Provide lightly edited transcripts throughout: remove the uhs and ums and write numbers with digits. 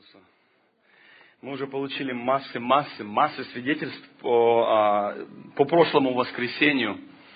Иисусу. Мы уже получили массы свидетельств по прошлому воскресению.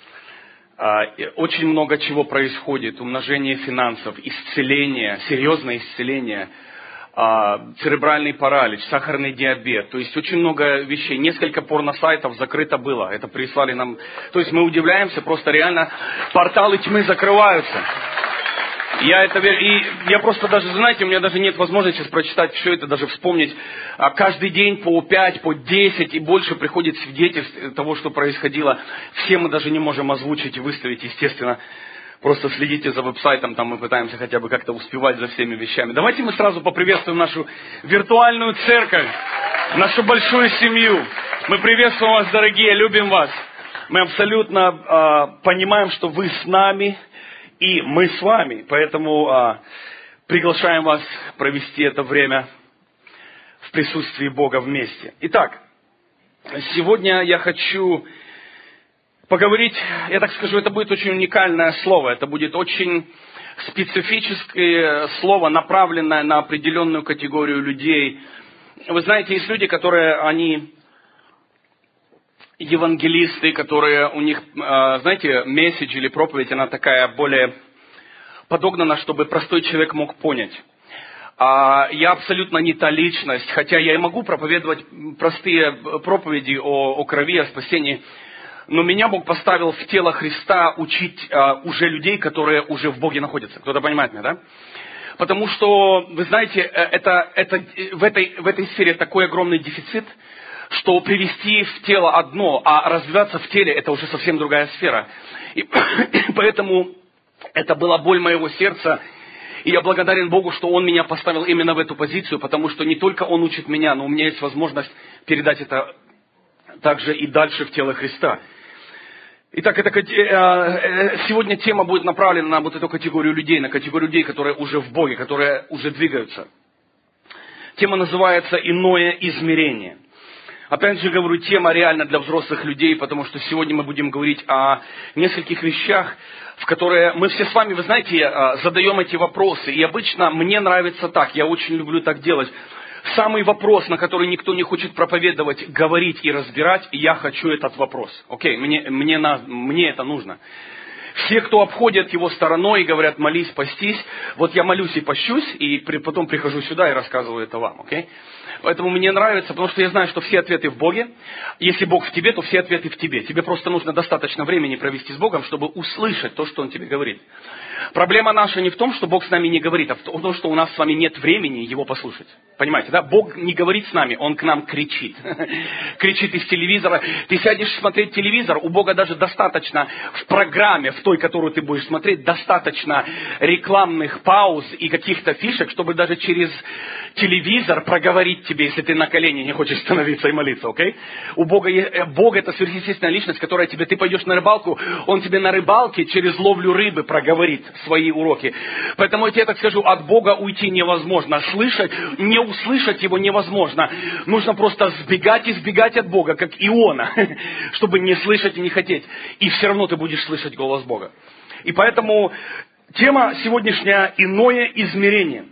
Очень много чего происходит. Умножение финансов, исцеление, серьезное исцеление, церебральный паралич, сахарный диабет. То есть очень много вещей. Несколько порносайтов закрыто было. Это прислали нам. То есть мы удивляемся, просто реально порталы тьмы закрываются. Я это верю. И я просто даже, знаете, у меня даже нет возможности сейчас прочитать все это, даже вспомнить. Каждый день по 5, по 10 и больше приходит свидетельств того, что происходило. Все мы даже не можем озвучить и выставить, естественно. Просто следите за веб-сайтом, там мы пытаемся хотя бы как-то успевать за всеми вещами. Давайте мы сразу поприветствуем нашу виртуальную церковь, нашу большую семью. Мы приветствуем вас, дорогие, любим вас. Мы абсолютно понимаем, что вы с нами. И мы с вами, поэтому приглашаем вас провести это время в присутствии Бога вместе. Итак, сегодня я хочу поговорить, я так скажу, это будет очень уникальное слово, это будет очень специфическое слово, направленное на определенную категорию людей. Вы знаете, есть люди, которые, они евангелисты, которые у них, знаете, месседж или проповедь, она такая более подогнана, чтобы простой человек мог понять. Я абсолютно не та личность, хотя я и могу проповедовать простые проповеди о крови, о спасении, но меня Бог поставил в тело Христа учить уже людей, которые уже в Боге находятся. Кто-то понимает меня, да? Потому что, вы знаете, в этой сфере такой огромный дефицит, что привести в тело одно, а развиваться в теле, это уже совсем другая сфера. И поэтому это была боль моего сердца. И я благодарен Богу, что Он меня поставил именно в эту позицию, потому что не только Он учит меня, но у меня есть возможность передать это также и дальше в тело Христа. Итак, сегодня тема будет направлена на вот эту категорию людей, на категорию людей, которые уже в Боге, которые уже двигаются. Тема называется «Иное измерение». Опять же говорю, тема реально для взрослых людей, потому что сегодня мы будем говорить о нескольких вещах, в которые мы все с вами, вы знаете, задаем эти вопросы. И обычно мне нравится так, я очень люблю так делать. Самый вопрос, на который никто не хочет проповедовать, говорить и разбирать, я хочу этот вопрос. Окей, мне это нужно. Все, кто обходят его стороной и говорят, молись, постись, вот я молюсь и пощусь, и потом прихожу сюда и рассказываю это вам, окей? Поэтому мне нравится, потому что я знаю, что все ответы в Боге. Если Бог в тебе, то все ответы в тебе. Тебе просто нужно достаточно времени провести с Богом, чтобы услышать то, что Он тебе говорит. Проблема наша не в том, что Бог с нами не говорит, а в том, что у нас с вами нет времени Его послушать. Понимаете, да? Бог не говорит с нами, Он к нам кричит. Кричит из телевизора. Ты сядешь смотреть телевизор, у Бога даже достаточно в программе, в той, которую ты будешь смотреть, достаточно рекламных пауз и каких-то фишек, чтобы даже через телевизор проговорить тебе, если ты на колени не хочешь становиться и молиться, окей? У Бога Бог это сверхъестественная личность, которая тебе, ты пойдешь на рыбалку, Он тебе на рыбалке через ловлю рыбы проговорит свои уроки. Поэтому я тебе так скажу, от Бога уйти невозможно. Не услышать Его невозможно. Нужно просто сбегать и сбегать от Бога, как Иона, чтобы не слышать и не хотеть. И все равно ты будешь слышать голос Бога. И поэтому тема сегодняшняя – иное измерение.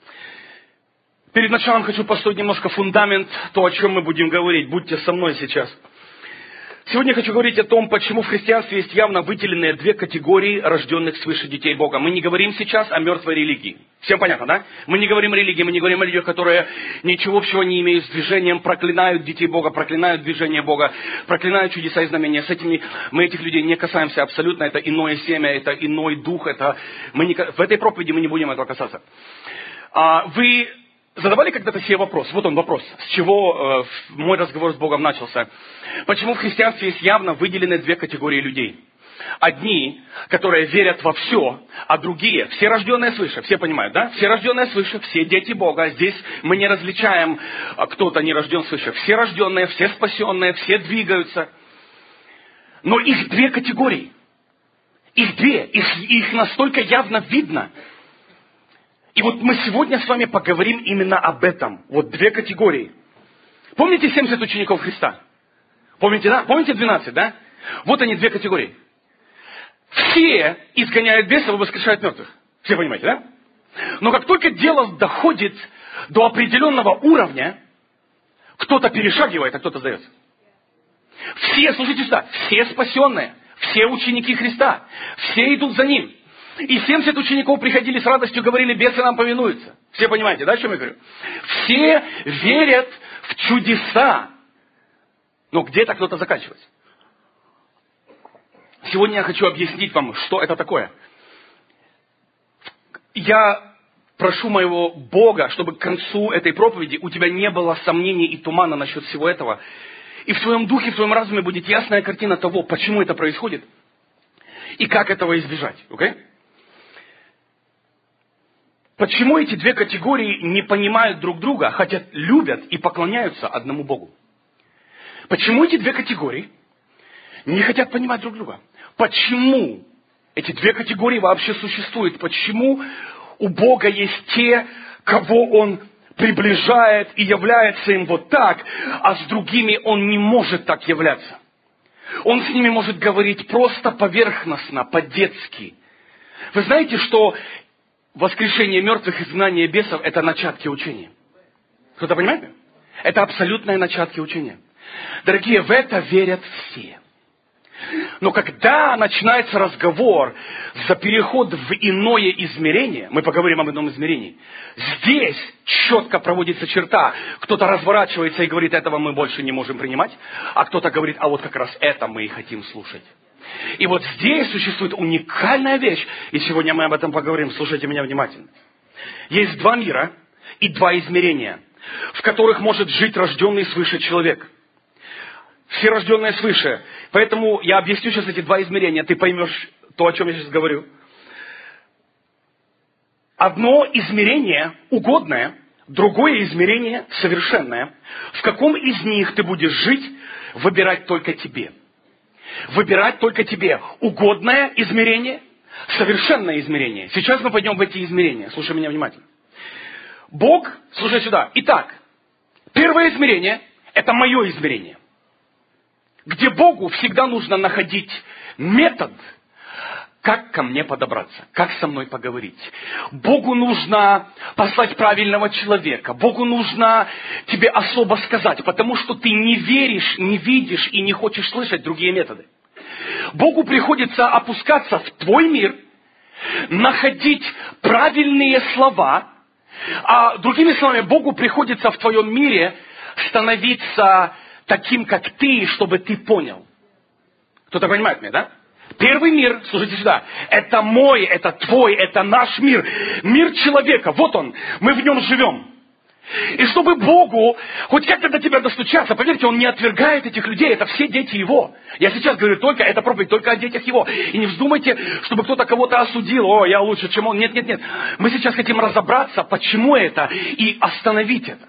Перед началом хочу построить немножко фундамент, то, о чем мы будем говорить. Будьте со мной сейчас. Сегодня я хочу говорить о том, почему в христианстве есть явно выделенные две категории рожденных свыше детей Бога. Мы не говорим сейчас о мертвой религии. Всем понятно, да? Мы не говорим о религии, мы не говорим о людях, которые ничего общего не имеют с движением, проклинают детей Бога, проклинают движение Бога, проклинают чудеса и знамения. Мы этих людей не касаемся абсолютно. Это иное семя, это иной дух. В этой проповеди мы не будем этого касаться. Вы задавали когда-то себе вопрос? Вот он вопрос. С чего мой разговор с Богом начался? Почему в христианстве есть явно выделены две категории людей? Одни, которые верят во все, а другие, все рожденные свыше, все понимают, да? Все рожденные свыше, все дети Бога. Здесь мы не различаем, кто-то не рожден свыше. Все рожденные, все спасенные, все двигаются. Но их две категории. Их две. Их настолько явно видно. И вот мы сегодня с вами поговорим именно об этом. Вот две категории. Помните 70 учеников Христа? Помните, да? Помните 12, да? Вот они, две категории. Все изгоняют бесов и воскрешают мертвых. Все понимаете, да? Но как только дело доходит до определенного уровня кто-то перешагивает, а кто-то сдается. Все, слушайте сюда, все спасенные, все ученики Христа, все идут за Ним. И 70 учеников приходили с радостью, говорили, бесы нам повинуются. Все понимаете, да, о чем я говорю? Все верят в чудеса. Но где-то кто-то заканчивается. Сегодня я хочу объяснить вам, что это такое. Я прошу моего Бога, чтобы к концу этой проповеди у тебя не было сомнений и тумана насчет всего этого. И в твоем духе, в твоем разуме будет ясная картина того, почему это происходит и как этого избежать. Okay? Почему эти две категории не понимают друг друга, хотя любят и поклоняются одному Богу? Почему эти две категории не хотят понимать друг друга? Почему эти две категории вообще существуют? Почему у Бога есть те, кого Он приближает и является им вот так, а с другими Он не может так являться? Он с ними может говорить просто поверхностно, по-детски. Вы знаете, что воскрешение мертвых и изгнание бесов – это начатки учения? Кто-то понимает? Это абсолютные начатки учения. Дорогие, в это верят все. Но когда начинается разговор за переход в иное измерение, мы поговорим об ином измерении, здесь четко проводится черта. Кто-то разворачивается и говорит, этого мы больше не можем принимать, а кто-то говорит, а вот как раз это мы и хотим слушать. И вот здесь существует уникальная вещь, и сегодня мы об этом поговорим, слушайте меня внимательно. Есть два мира и два измерения, в которых может жить рожденный свыше человек. Все рожденные свыше. Поэтому я объясню сейчас эти два измерения, ты поймешь то, о чем я сейчас говорю. Одно измерение угодное, другое измерение совершенное. В каком из них ты будешь жить, выбирать только тебе. Выбирать только тебе. Угодное измерение, совершенное измерение. Сейчас мы пойдем в эти измерения. Слушай меня внимательно. Бог, слушай сюда. Итак, первое измерение – это мое измерение. Где Богу всегда нужно находить метод, как ко мне подобраться, как со мной поговорить. Богу нужно послать правильного человека. Богу нужно тебе особо сказать, потому что ты не веришь, не видишь и не хочешь слышать другие методы. Богу приходится опускаться в твой мир, находить правильные слова, а другими словами, Богу приходится в твоем мире становиться таким, как ты, чтобы ты понял. Кто-то понимает меня, да? Первый мир, слушайте сюда, это мой, это твой, это наш мир. Мир человека, вот он, мы в нем живем. И чтобы Богу хоть как-то до тебя достучаться, поверьте, Он не отвергает этих людей, это все дети Его. Я сейчас говорю только, это проповедь только о детях Его. И не вздумайте, чтобы кто-то кого-то осудил, о, я лучше, чем он. Нет, нет, нет. Мы сейчас хотим разобраться, почему это, и остановить это.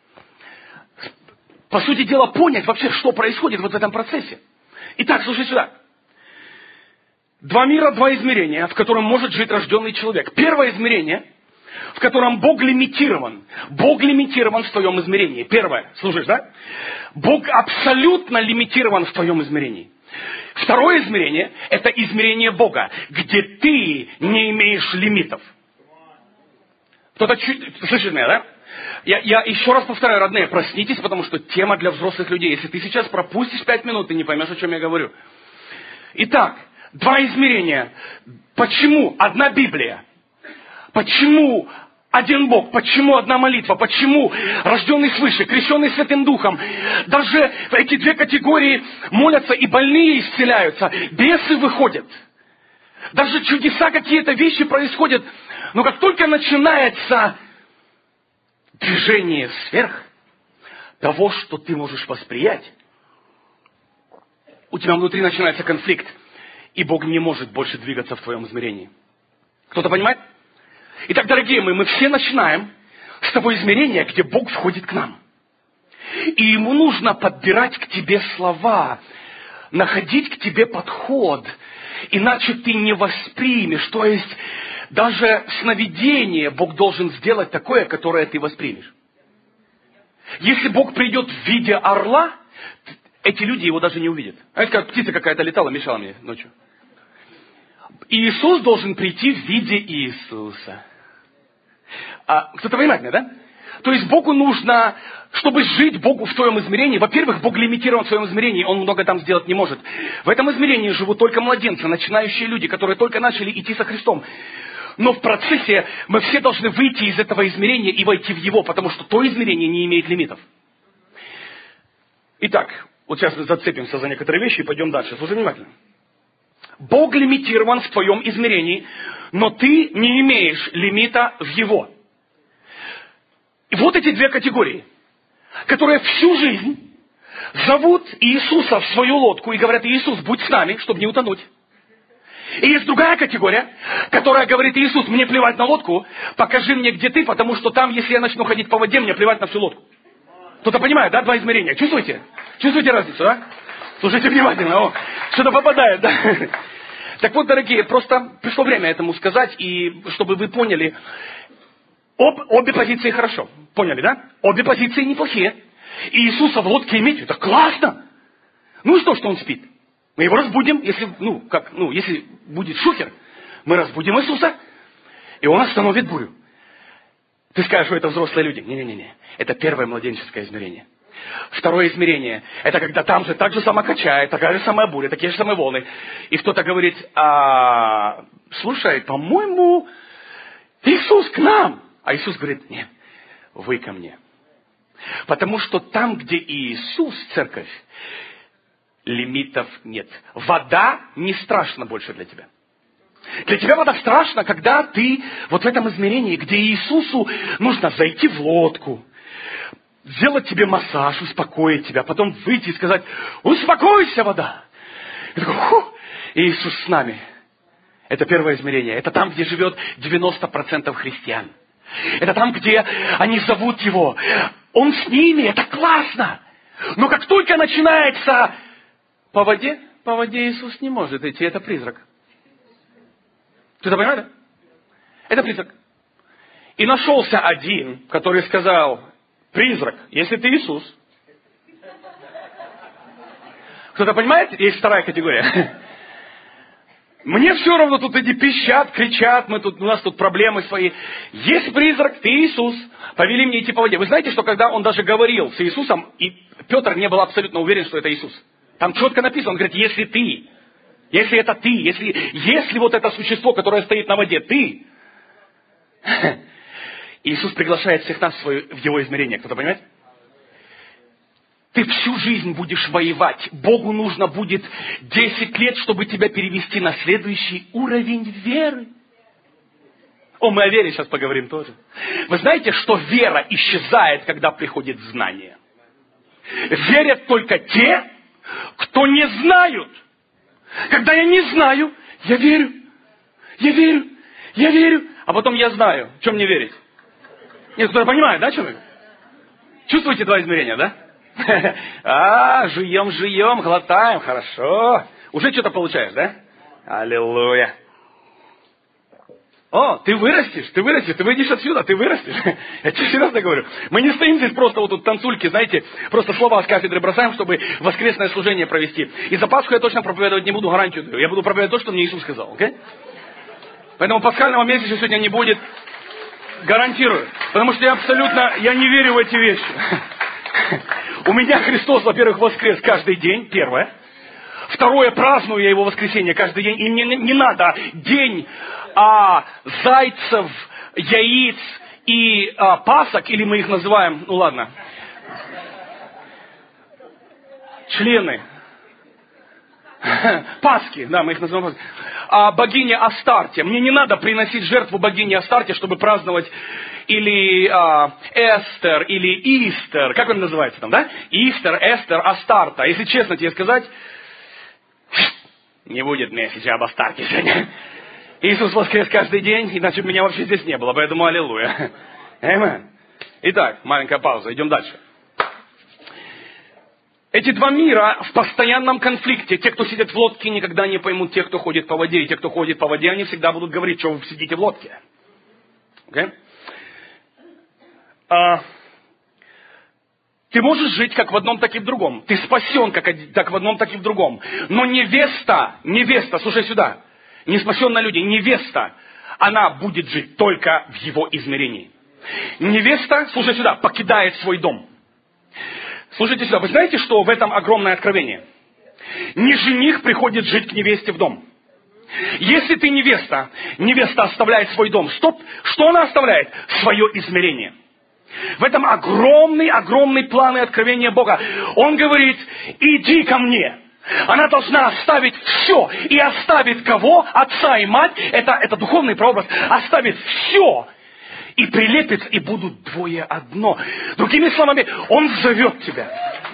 По сути дела, понять вообще, что происходит вот в этом процессе. Итак, слушай сюда. Два мира, два измерения, в котором может жить рожденный человек. Первое измерение, в котором Бог лимитирован. Бог лимитирован в твоем измерении. Первое, слушаешь, да? Бог абсолютно лимитирован в твоем измерении. Второе измерение, это измерение Бога, где ты не имеешь лимитов. Кто-то слышит меня, да? Я еще раз повторяю, родные, проснитесь, потому что тема для взрослых людей. Если ты сейчас пропустишь 5 минут, ты не поймешь, о чем я говорю. Итак, два измерения. Почему одна Библия? Почему один Бог? Почему одна молитва? Почему рожденный свыше, крещенный Святым Духом? Даже в эти две категории молятся и больные исцеляются, бесы выходят. Даже чудеса, какие-то вещи происходят. Но как только начинается движение сверх того, что ты можешь восприять, у тебя внутри начинается конфликт, и Бог не может больше двигаться в твоем измерении. Кто-то понимает? Итак, дорогие мои, мы все начинаем с того измерения, где Бог входит к нам. И Ему нужно подбирать к тебе слова, находить к тебе подход, иначе ты не воспримешь. То есть, даже сновидение Бог должен сделать такое, которое ты воспримешь. Если Бог придет в виде орла, эти люди его даже не увидят. А это как птица какая-то летала, мешала мне ночью. Иисус должен прийти в виде Иисуса. Кто-то понимает меня, да? То есть Богу нужно, чтобы жить Богу в твоем измерении, во-первых, Бог лимитирован в своем измерении, Он много там сделать не может. В этом измерении живут только младенцы, начинающие люди, которые только начали идти со Христом. Но в процессе мы все должны выйти из этого измерения и войти в Его, потому что то измерение не имеет лимитов. Итак, вот сейчас зацепимся за некоторые вещи и пойдем дальше. Слушай внимательно. Бог лимитирован в твоем измерении, но ты не имеешь лимита в Его. И вот эти две категории, которые всю жизнь зовут Иисуса в свою лодку и говорят: Иисус, будь с нами, чтобы не утонуть. И есть другая категория, которая говорит: Иисус, мне плевать на лодку, покажи мне, где ты, потому что там, если я начну ходить по воде, мне плевать на всю лодку. Кто-то понимает, да, два измерения? Чувствуете? Чувствуете разницу, да? Слушайте внимательно, о, что-то попадает, да? Так вот, дорогие, просто пришло время этому сказать, и чтобы вы поняли, обе позиции хорошо. Поняли, да? Обе позиции неплохие. И Иисуса в лодке иметь, это классно. Ну и что он спит? Мы его разбудим, если, если будет шухер, мы разбудим Иисуса, и он остановит бурю. Ты скажешь, что это взрослые люди. Не-не-не. Это первое младенческое измерение. Второе измерение, это когда там же так же само качает, такая же самая буря, такие же самые волны. И кто-то говорит: слушай, по-моему, Иисус к нам. А Иисус говорит: нет, вы ко мне. Потому что там, где Иисус, церковь, лимитов нет. Вода не страшна больше для тебя. Для тебя вода страшна, когда ты вот в этом измерении, где Иисусу нужно зайти в лодку, сделать тебе массаж, успокоить тебя, потом выйти и сказать: успокойся, вода. И такой: Иисус с нами. Это первое измерение. Это там, где живет 90% христиан. Это там, где они зовут Его. Он с ними, это классно. Но как только начинается по воде Иисус не может идти, это призрак. Кто-то понимает, да? Это призрак. И нашелся один, который сказал: призрак, если ты Иисус. Кто-то понимает? Есть вторая категория. Мне все равно, тут эти пищат, кричат, у нас тут проблемы свои. Есть призрак, ты Иисус, повели мне идти по воде. Вы знаете, что когда он даже говорил с Иисусом, и Петр не был абсолютно уверен, что это Иисус. Там четко написано, он говорит: если ты, если это ты, если вот это существо, которое стоит на воде, ты. Иисус приглашает всех нас в Его измерение. Кто-то понимает? Ты всю жизнь будешь воевать. Богу нужно будет 10 лет, чтобы тебя перевести на следующий уровень веры. Мы о вере сейчас поговорим тоже. Вы знаете, что вера исчезает, когда приходит знание? Верят только те, кто не знают. Когда я не знаю, я верю, а потом я знаю. В чем мне верить? Нет, кто-то понимает, да, о чем я? Чувствуете два измерения, да? Жуем, глотаем, хорошо. Уже что-то получаешь, да? Аллилуйя. Ты вырастешь, ты выйдешь отсюда, ты вырастешь. Я тебе серьезно говорю. Мы не стоим здесь просто вот тут танцульки, знаете, просто слова с кафедры бросаем, чтобы воскресное служение провести. И за Пасху я точно проповедовать не буду, гарантию даю. Я буду проповедовать то, что мне Иисус сказал, окей? Поэтому пасхального месяца сегодня не будет, гарантирую. Потому что я не верю в эти вещи. У меня Христос, во-первых, воскрес каждый день, первое. Второе, праздную я Его воскресенье каждый день. И мне не надо день зайцев, яиц и пасок, или мы их называем, члены. Пасхи, да, мы их называем Пасхи. Богине Астарте. Мне не надо приносить жертву богине Астарте, чтобы праздновать или Эстер, или Истер. Как он называется там, да? Истер, Эстер, Астарта. Если честно тебе сказать, не будет месседжа об Астарте сегодня. Иисус воскрес каждый день, иначе меня вообще здесь не было, поэтому аллилуйя. Аминь. Итак, маленькая пауза, идем дальше. Эти два мира в постоянном конфликте. Те, кто сидит в лодке, никогда не поймут тех, кто ходит по воде. И те, кто ходит по воде, они всегда будут говорить, что вы сидите в лодке. Okay? Ты можешь жить как в одном, так и в другом. Ты спасен как в одном, так и в другом. Но невеста, слушай сюда, не спасенные люди, невеста, она будет жить только в его измерении. Невеста, слушайте сюда, покидает свой дом. Слушайте сюда, вы знаете, что в этом огромное откровение? Не жених приходит жить к невесте в дом. Если ты невеста, невеста оставляет свой дом. Что она оставляет? Свое измерение. В этом огромный план и откровение Бога. Он говорит, иди ко мне. Она должна оставить все. И оставит кого? Отца и мать. Это духовный прообраз. Оставит все. И прилепится, и будут двое одно. Другими словами, Он зовет тебя.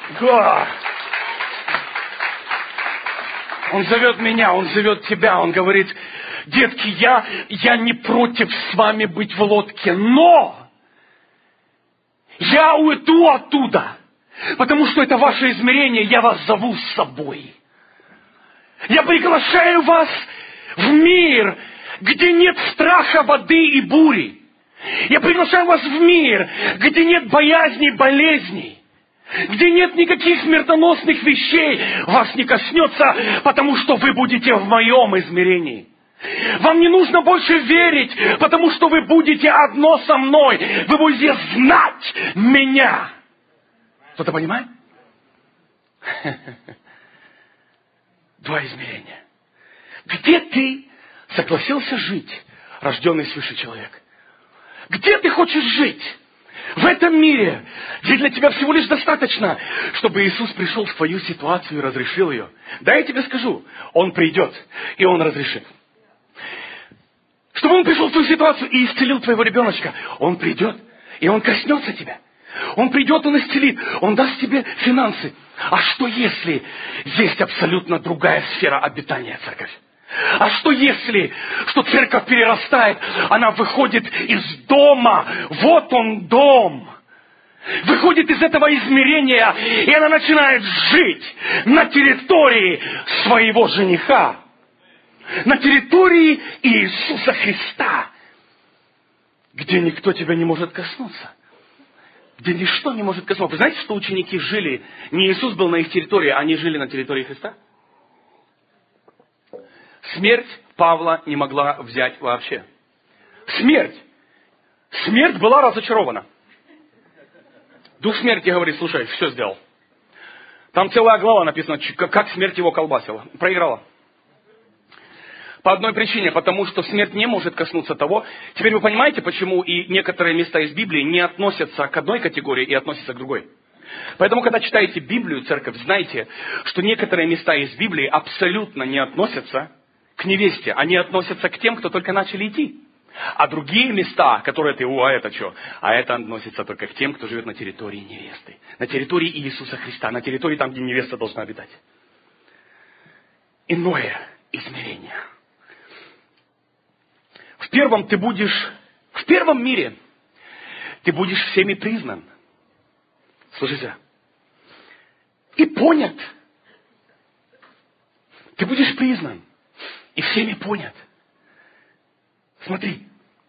Он зовет меня, Он зовет тебя. Он говорит, детки, я не против с вами быть в лодке, но я уйду оттуда, потому что это ваше измерение, я вас зову с собой. Я приглашаю вас в мир, где нет страха воды и бури. Я приглашаю вас в мир, где нет боязни и болезней, где нет никаких смертоносных вещей, вас не коснется, потому что вы будете в моем измерении. Вам не нужно больше верить, потому что вы будете одно со мной. Вы будете знать меня. Кто-то понимает? Два измерения. Где ты согласился жить, рожденный свыше человек? Где ты хочешь жить? В этом мире, где для тебя всего лишь достаточно, чтобы Иисус пришел в твою ситуацию и разрешил ее. Да, я тебе скажу, Он придет, и Он разрешит. Чтобы Он пришел в твою ситуацию и исцелил твоего ребеночка. Он придет, и Он коснется тебя. Он придет, Он исцелит, Он даст тебе финансы. А что если есть абсолютно другая сфера обитания, церковь? А что если, что церковь перерастает, она выходит из дома, вот он дом, выходит из этого измерения, и она начинает жить на территории своего жениха, на территории Иисуса Христа, где никто тебя не может коснуться, где ничто не может коснуться. Вы знаете, что ученики жили, не Иисус был на их территории, а они жили на территории Христа? Смерть Павла не могла взять вообще. Смерть. Смерть была разочарована. Дух смерти говорит, слушай, все сделал. Там целая глава написана, как смерть его колбасила. Проиграла. По одной причине, потому что смерть не может коснуться того. Теперь вы понимаете, почему и некоторые места из Библии не относятся к одной категории и относятся к другой. Поэтому, когда читаете Библию, церковь, знайте, что некоторые места из Библии абсолютно не относятся к невесте. Они относятся к тем, кто только начали идти. А другие места, которые ты, а это что? А это относится только к тем, кто живет на территории невесты. На территории Иисуса Христа. На территории там, где невеста должна обитать. Иное измерение. В первом мире ты будешь всеми признан. Слушайте. И понят. Ты будешь признан. И всеми понят. Смотри.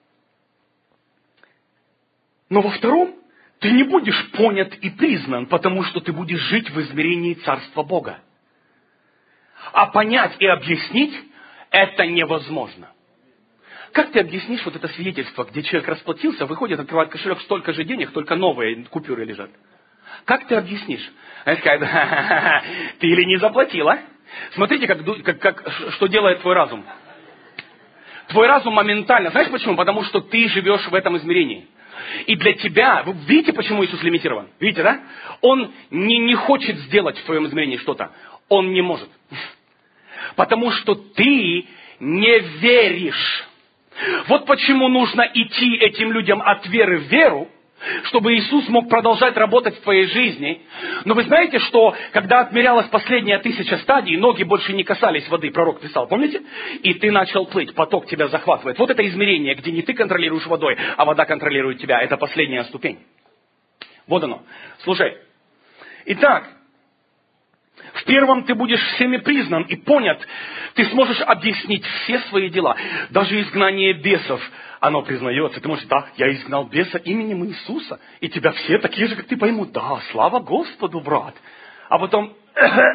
Но во втором ты не будешь понят и признан, потому что ты будешь жить в измерении Царства Бога. А понять и объяснить это невозможно. Как ты объяснишь вот это свидетельство, где человек расплатился, выходит, открывает кошелек, столько же денег, только новые купюры лежат? Как ты объяснишь? Она скажет, ты или не заплатила? Смотрите, что делает твой разум. Твой разум моментально. Знаешь почему? Потому что ты живешь в этом измерении. И для тебя, вы видите, почему Иисус лимитирован? Видите, да? Он не хочет сделать в твоем измерении что-то. Он не может. Потому что ты не веришь. Вот почему нужно идти этим людям от веры в веру, чтобы Иисус мог продолжать работать в твоей жизни. Но вы знаете, что когда отмерялась последняя 1000 стадий, ноги больше не касались воды, пророк писал, помните? И ты начал плыть, поток тебя захватывает. Вот это измерение, где не ты контролируешь водой, а вода контролирует тебя. Это последняя ступень. Вот оно. Слушай. Итак, в первом ты будешь всеми признан и понят. Ты сможешь объяснить все свои дела. Даже изгнание бесов, оно признается. Ты можешь, да, я изгнал беса именем Иисуса. И тебя все такие же, как ты, поймут. Да, слава Господу, брат. А потом,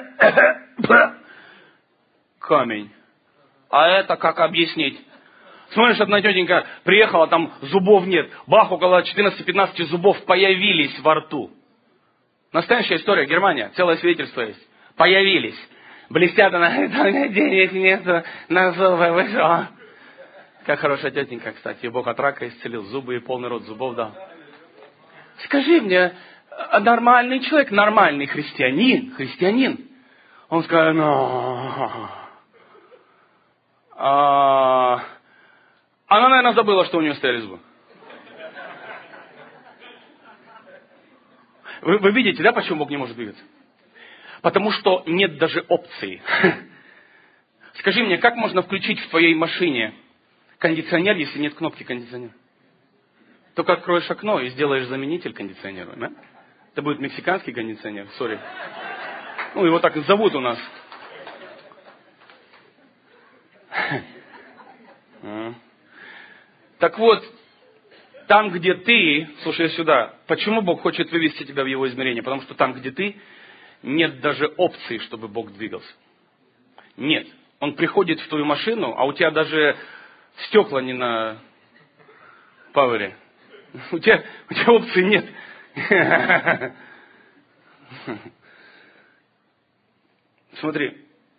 камень. А это как объяснить? Смотришь, одна тетенька приехала, там зубов нет. Бах, около 14-15 зубов появились во рту. Настоящая история, Германия, целое свидетельство есть. Появились. Блестят, она говорит, денег нет, на зубы вышел. Как хорошая тетенька, кстати, Бог от рака исцелил, зубы и полный рот зубов дал. Скажи мне, нормальный человек, нормальный христианин, он скажет, она, наверное, забыла, что у нее стояли зубы. Вы видите, да, почему Бог не может двигаться? Потому что нет даже опции. Скажи мне, как можно включить в твоей машине кондиционер, если нет кнопки кондиционера? Только откроешь окно и сделаешь заменитель кондиционера. Да? Это будет мексиканский кондиционер, сори. Ну, его так и зовут у нас. Так вот, там, где ты, слушай сюда, почему Бог хочет вывести тебя в его измерение? Потому что там, где ты, нет даже опции, чтобы Бог двигался. Нет. Он приходит в твою машину, а у тебя даже стекла не на пауэре. У тебя опции нет. Смотри.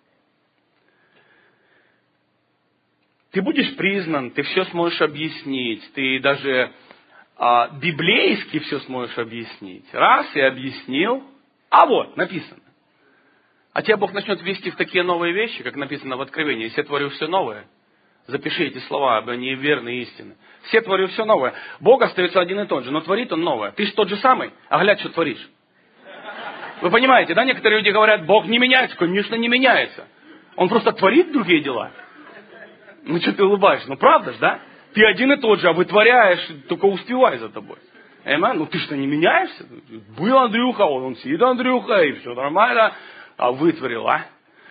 Ты будешь признан, ты все сможешь объяснить, ты даже библейски все сможешь объяснить. Раз и объяснил, а вот, написано. А тебя Бог начнет ввести в такие новые вещи, как написано в Откровении. Если я творю все новое, запиши эти слова, ибо они верны и истинны. Все творю все новое. Бог остается один и тот же, но творит Он новое. Ты же тот же самый, а глядь, что творишь. Вы понимаете, да? Некоторые люди говорят, Бог не меняется. Конечно, не меняется. Он просто творит другие дела. Ну, что ты улыбаешься? Ну, правда же, да? Ты один и тот же, а вытворяешь, только успевай за тобой. Ну, ты что, не меняешься? Был Андрюха, он сидит Андрюха, и все нормально. А вытворил, а?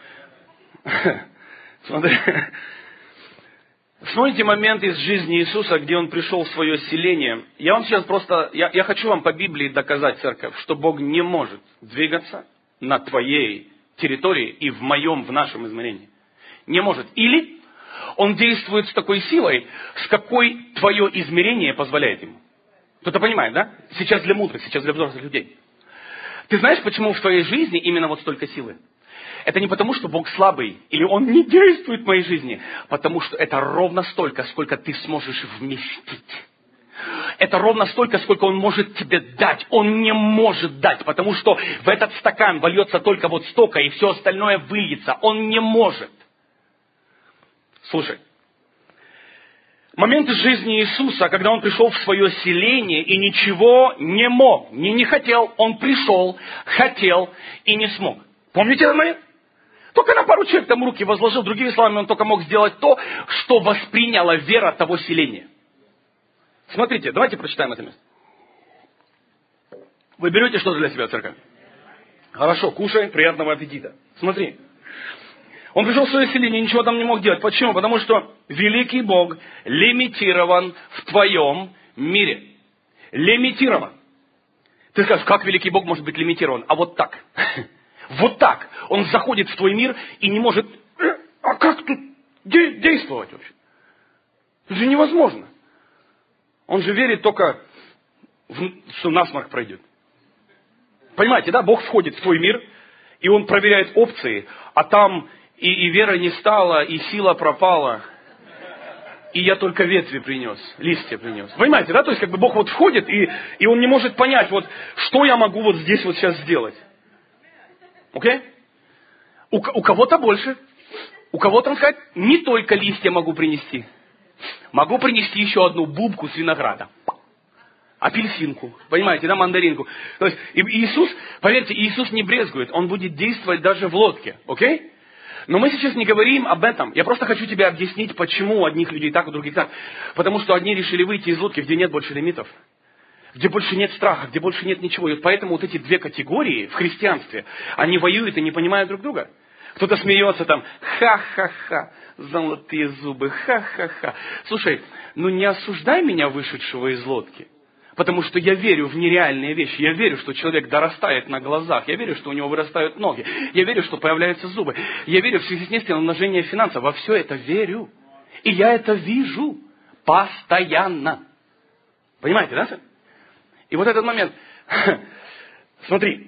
Смотрите момент из жизни Иисуса, где Он пришел в свое селение. Я вам сейчас просто, я хочу вам по Библии доказать, церковь, что Бог не может двигаться на твоей территории и в моем, в нашем измерении. Не может. Или Он действует с такой силой, с какой твое измерение позволяет Ему. Кто-то понимает, да? Сейчас для мудрых, сейчас для взрослых людей. Ты знаешь, почему в твоей жизни именно вот столько силы? Это не потому, что Бог слабый, или Он не действует в моей жизни. Потому что это ровно столько, сколько ты сможешь вместить. Это ровно столько, сколько Он может тебе дать. Он не может дать, потому что в этот стакан вольется только вот столько, и все остальное выльется. Он не может. Слушай. Момент из жизни Иисуса, когда Он пришел в свое селение и ничего не мог, не хотел, Он пришел, хотел и не смог. Помните этот момент? Только на пару человек там руки возложил, другими словами, Он только мог сделать то, что восприняла вера того селения. Смотрите, давайте прочитаем это место. Вы берете что-то для себя, церковь? Хорошо, кушай, приятного аппетита. Смотри. Он пришел в свое селение и ничего там не мог делать. Почему? Потому что великий Бог лимитирован в твоем мире. Лимитирован. Ты скажешь, как великий Бог может быть лимитирован? А вот так. Вот так. Он заходит в твой мир и не может... А как тут действовать вообще? Это же невозможно. Он же верит только, что насморк пройдет. Понимаете, да? Бог входит в твой мир, и Он проверяет опции, а там... И вера не стала, и сила пропала. И я только ветви принес, листья принес. Понимаете, да? То есть, как бы Бог вот входит, и Он не может понять, вот, что я могу вот здесь вот сейчас сделать. Окей? У кого-то больше. У кого-то, он сказать, не только листья могу принести. Могу принести еще одну бубку с винограда. Апельсинку. Понимаете, да, мандаринку. То есть, Иисус, поверьте, Иисус не брезгует. Он будет действовать даже в лодке. Окей? Но мы сейчас не говорим об этом. Я просто хочу тебе объяснить, почему у одних людей так, у других так. Потому что одни решили выйти из лодки, где нет больше лимитов. Где больше нет страха, где больше нет ничего. И вот поэтому вот эти две категории в христианстве, они воюют и не понимают друг друга. Кто-то смеется там, ха-ха-ха, золотые зубы, ха-ха-ха. Слушай, ну не осуждай меня, вышедшего из лодки. Потому что я верю в нереальные вещи. Я верю, что человек дорастает на глазах. Я верю, что у него вырастают ноги. Я верю, что появляются зубы. Я верю в связи с умножение финансов. Во все это верю. И я это вижу постоянно. Понимаете, да? И вот этот момент. Смотри.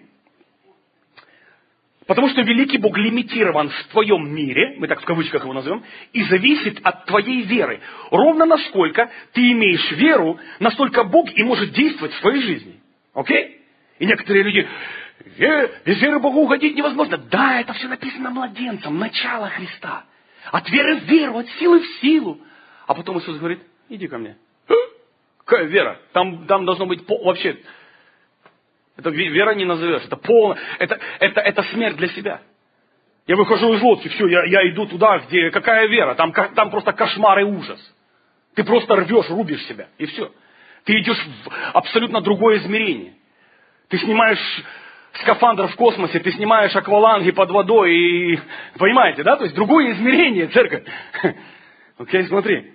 Потому что великий Бог лимитирован в твоем мире, мы так в кавычках его назовем, и зависит от твоей веры. Ровно насколько ты имеешь веру, настолько Бог и может действовать в твоей жизни. Окей? И некоторые люди, без веры Богу угодить невозможно. Да, это все написано младенцем, начало Христа. От веры в веру, от силы в силу. А потом Иисус говорит, иди ко мне. Какая вера? Там должно быть вообще... Это вера не назовешь, это полно, это смерть для себя. Я выхожу из лодки, все, я иду туда, где какая вера, там просто кошмар и ужас. Ты просто рубишь себя, и все. Ты идешь в абсолютно другое измерение. Ты снимаешь скафандр в космосе, ты снимаешь акваланги под водой, и понимаете, да? То есть другое измерение, церковь. Окей, смотри.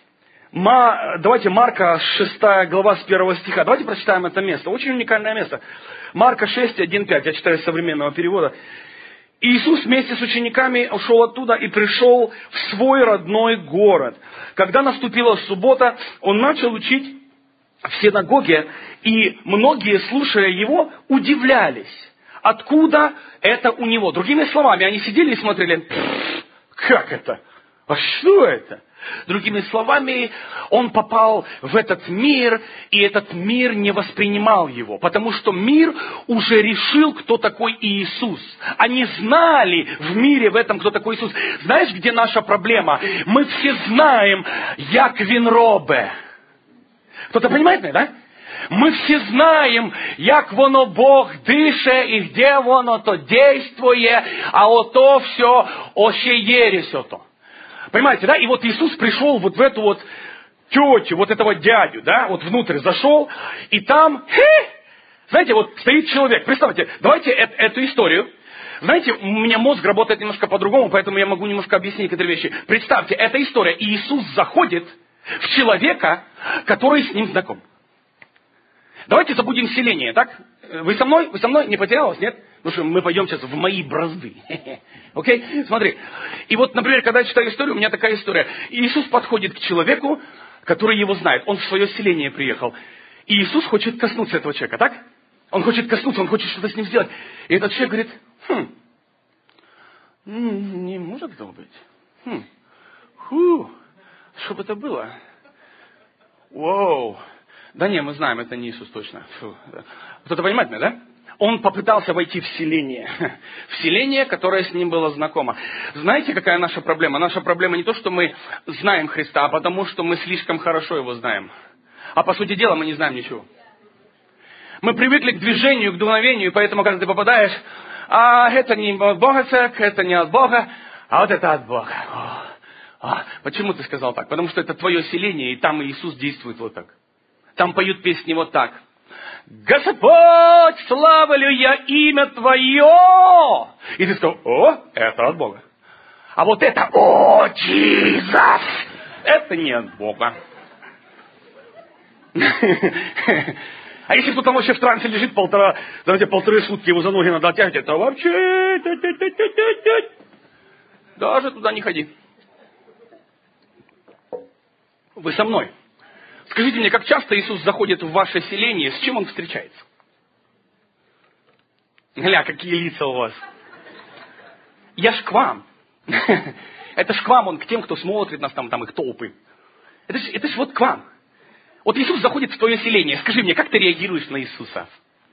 Давайте Марка 6 глава с 1 стиха. Давайте прочитаем это место. Очень уникальное место. Марка 6, 1, 5. Я читаю из современного перевода. Иисус вместе с учениками ушел оттуда и пришел в свой родной город. Когда наступила суббота, он начал учить в синагоге, и многие, слушая его, удивлялись, откуда это у него. Другими словами, они сидели и смотрели, как это? А что это? Другими словами, он попал в этот мир, и этот мир не воспринимал его, потому что мир уже решил, кто такой Иисус. Они знали в мире в этом, кто такой Иисус. Знаешь, где наша проблема? Мы все знаем, як він робить. Кто-то понимает меня, да? Мы все знаем, як воно Бог дише, и где воно то действует, а ото все, още ересь ото. Понимаете, да? И вот Иисус пришел вот в эту вот тетю, вот этого дядю, да, вот внутрь зашел, и там, знаете, вот стоит человек. Представьте, давайте эту историю. Знаете, у меня мозг работает немножко по-другому, поэтому я могу немножко объяснить некоторые вещи. Представьте, эта история. И Иисус заходит в человека, который с ним знаком. Давайте забудем селение, так? Вы со мной? Вы со мной? Не потерялось, нет? Потому что мы пойдем сейчас в мои бразды. Окей? Смотри. И вот, например, когда я читаю историю, у меня такая история. Иисус подходит к человеку, который его знает. Он в свое селение приехал. И Иисус хочет коснуться этого человека, так? Он хочет коснуться, он хочет что-то с ним сделать. И этот человек говорит, не может этого быть. Что бы это было? Воу. Да не, мы знаем, это не Иисус точно. Кто-то понимает меня, да? Он попытался войти в селение. В селение, которое с ним было знакомо. Знаете, какая наша проблема? Наша проблема не то, что мы знаем Христа, а потому, что мы слишком хорошо Его знаем. А по сути дела мы не знаем ничего. Мы привыкли к движению, к дуновению, и поэтому, когда ты попадаешь, это не от Бога, церковь, это не от Бога, а вот это от Бога. Почему ты сказал так? Потому что это твое селение, и там Иисус действует вот так. Там поют песни вот так. Господь, славлю я имя Твое. И ты сказал, это от Бога. А вот это, Иисус, это не от Бога. А если кто-то вообще в трансе лежит полторы сутки, его за ноги надо оттягивать, это вообще... Даже туда не ходи. Вы со мной? Скажите мне, как часто Иисус заходит в ваше селение, с чем Он встречается? Гля, какие лица у вас. Я ж к вам. Это ж к вам, Он к тем, кто смотрит нас, там их толпы. Это ж вот к вам. Вот Иисус заходит в твое селение. Скажи мне, как ты реагируешь на Иисуса?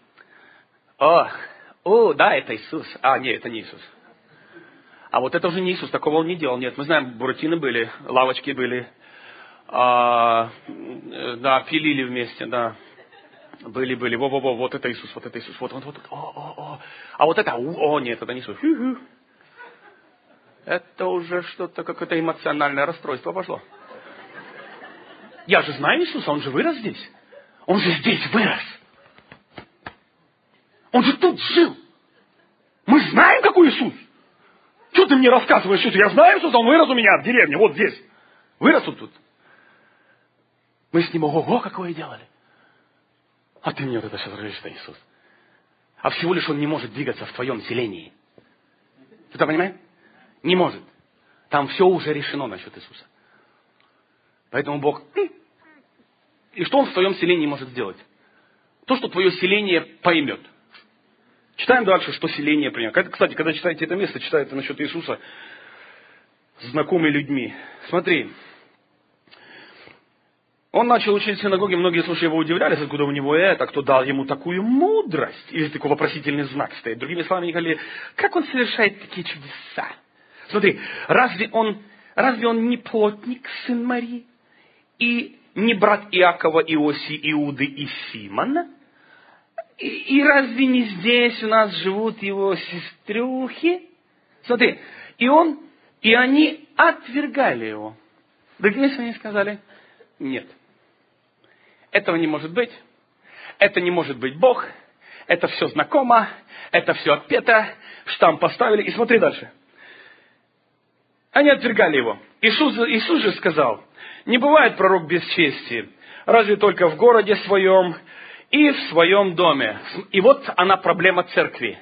Да, это Иисус. Нет, это не Иисус. А вот это уже не Иисус, такого Он не делал. Нет, мы знаем, буратины были, лавочки были. Да, пилили вместе, да. Были. Во, вот это Иисус, вот это Иисус. Вот. А вот это, нет, это не Иисус. Это уже что-то, какое-то эмоциональное расстройство пошло. Я же знаю Иисуса, Он же вырос здесь. Он же здесь вырос. Он же тут жил. Мы знаем, какой Иисус. Что ты мне рассказываешь, Иисус? Я знаю Иисуса, Он вырос у меня в деревне, вот здесь. Вырос он тут. Мы с ним, какое делали. А ты мне вот это сейчас говоришь, что Иисус. А всего лишь Он не может двигаться в твоем селении. Ты это понимаешь? Не может. Там все уже решено насчет Иисуса. Поэтому Бог... И что Он в твоем селении может сделать? То, что твое селение поймет. Читаем дальше, что селение приняло. Кстати, когда читаете это место, читаете насчет Иисуса, знакомый людьми. Смотри. Он начал учить в синагоге, многие слушая его удивлялись, откуда у него это, кто дал ему такую мудрость. Или такой вопросительный знак стоит. Другими словами, они говорили, как он совершает такие чудеса? Смотри, разве он не плотник, сын Марии? И не брат Иакова, Иосии, Иуды и Симона? И разве не здесь у нас живут его сестрюхи? Смотри, и они отвергали его. Другими словами, они сказали, нет. Этого не может быть. Это не может быть Бог. Это все знакомо. Это все отпето. Штамп поставили. И смотри дальше. Они отвергали его. Иисус же сказал, не бывает пророк без чести, разве только в городе своем и в своем доме. И вот она проблема церкви.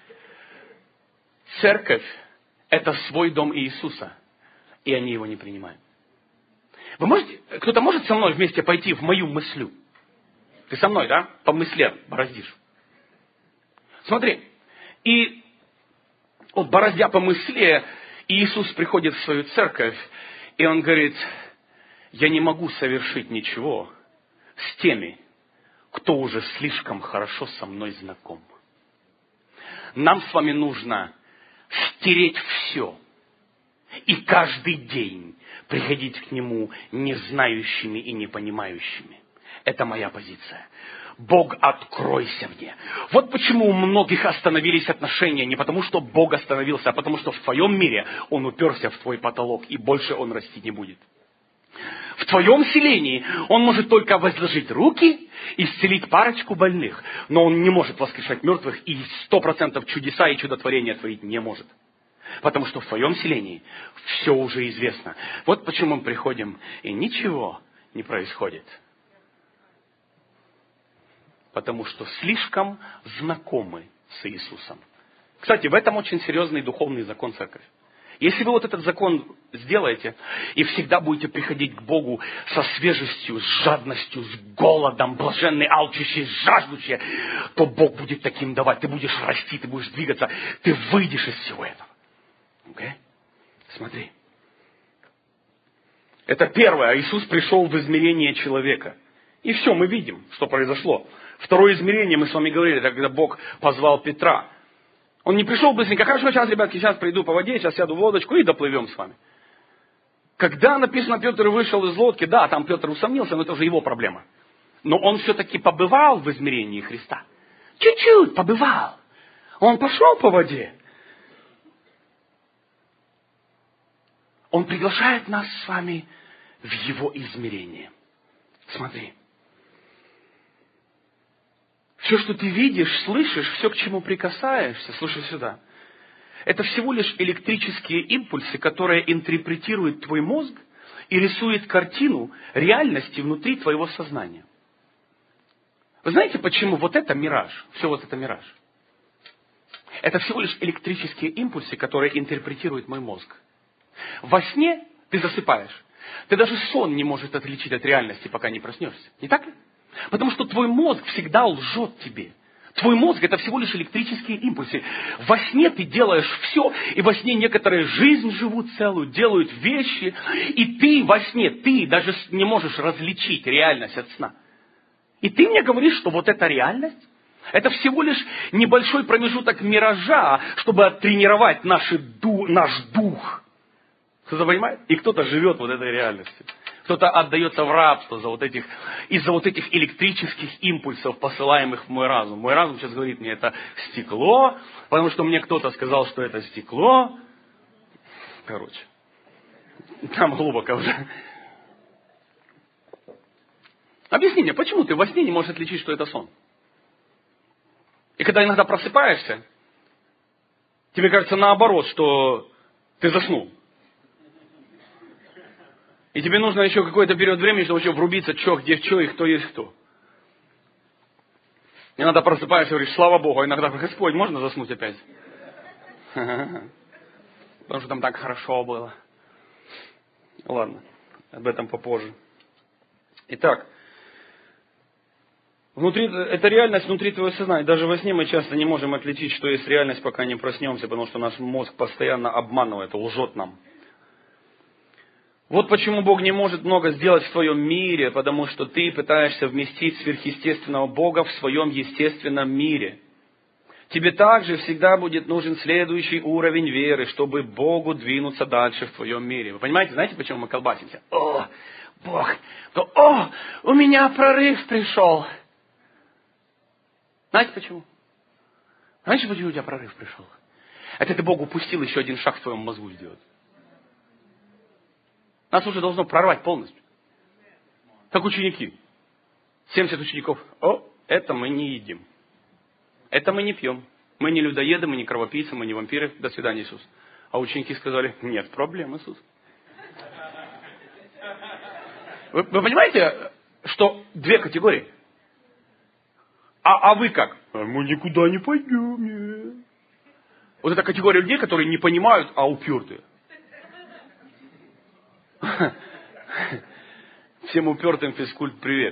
Церковь – это свой дом Иисуса, и они его не принимают. Кто-то может со мной вместе пойти в мою мыслю? Ты со мной, да? По мысле бороздишь. Смотри. И вот бороздя по мысле, Иисус приходит в свою церковь, и Он говорит, я не могу совершить ничего с теми, кто уже слишком хорошо со мной знаком. Нам с вами нужно стереть все. И каждый день приходить к Нему незнающими и непонимающими. Это моя позиция. Бог, откройся мне. Вот почему у многих остановились отношения. Не потому, что Бог остановился, а потому, что в твоем мире Он уперся в твой потолок, и больше Он расти не будет. В твоем селении Он может только возложить руки, исцелить парочку больных, но Он не может воскрешать мертвых, и 100% чудеса и чудотворения творить не может. Потому что в твоем селении все уже известно. Вот почему мы приходим, и ничего не происходит. Потому что слишком знакомы с Иисусом. Кстати, в этом очень серьезный духовный закон церкви. Если вы вот этот закон сделаете, и всегда будете приходить к Богу со свежестью, с жадностью, с голодом, блаженный, алчущий, жаждущий, то Бог будет таким давать. Ты будешь расти, ты будешь двигаться, ты выйдешь из всего этого. Okay? Смотри. Это первое. Иисус пришел в измерение человека. И все, мы видим, что произошло. Второе измерение, мы с вами говорили, это когда Бог позвал Петра. Он не пришел быстренько, хорошо, сейчас, ребятки, сейчас приду по воде, сейчас сяду в лодочку и доплывем с вами. Когда написано, Петр вышел из лодки, да, там Петр усомнился, но это уже его проблема. Но он все-таки побывал в измерении Христа. Чуть-чуть побывал. Он пошел по воде. Он приглашает нас с вами в его измерение. Смотри. Все, что ты видишь, слышишь, все, к чему прикасаешься, слушай сюда, это всего лишь электрические импульсы, которые интерпретирует твой мозг и рисует картину реальности внутри твоего сознания. Вы знаете, почему вот это мираж? Все вот это мираж. Это всего лишь электрические импульсы, которые интерпретирует мой мозг. Во сне ты засыпаешь. Ты даже сон не можешь отличить от реальности, пока не проснешься. Не так ли? Потому что твой мозг всегда лжет тебе. Твой мозг это всего лишь электрические импульсы. Во сне ты делаешь все, и во сне некоторые жизнь живут целую, делают вещи, и ты во сне, ты даже не можешь различить реальность от сна. И ты мне говоришь, что вот это реальность? Это всего лишь небольшой промежуток миража, чтобы оттренировать наш дух. Кто-то понимает? И кто-то живет вот этой реальностью. Кто-то отдается в рабство из-за вот этих электрических импульсов, посылаемых в мой разум. Мой разум сейчас говорит мне, это стекло, потому что мне кто-то сказал, что это стекло. Короче, там глубоко уже. Объясни мне, почему ты во сне не можешь отличить, что это сон? И когда иногда просыпаешься, тебе кажется наоборот, что ты заснул. И тебе нужно еще какой-то период времени, чтобы еще врубиться, что, где, что и кто есть кто. Иногда просыпаешься и говоришь, слава Богу, а иногда, Господь, можно заснуть опять? Потому что там так хорошо было. Ладно. Об этом попозже. Итак, это реальность внутри твоего сознания. Даже во сне мы часто не можем отличить, что есть реальность, пока не проснемся, потому что наш мозг постоянно обманывает, лжет нам. Вот почему Бог не может много сделать в твоем мире, потому что ты пытаешься вместить сверхъестественного Бога в своем естественном мире. Тебе также всегда будет нужен следующий уровень веры, чтобы Богу двинуться дальше в твоем мире. Вы понимаете, знаете, почему мы колбасимся? О, Бог, у меня прорыв пришел. Знаете почему? Знаете, почему у тебя прорыв пришел? Это ты Богу упустил еще один шаг в твоем мозгу сделать. Нас уже должно прорвать полностью. Как ученики. 70 учеников. Это мы не едим. Это мы не пьем. Мы не людоеды, мы не кровопийцы, мы не вампиры. До свидания, Иисус. А ученики сказали, нет проблем, Иисус. Вы понимаете, что две категории? А вы как? Мы никуда не пойдем. Вот это категория людей, которые не понимают, а упертые. Всем упертым физкульт привет.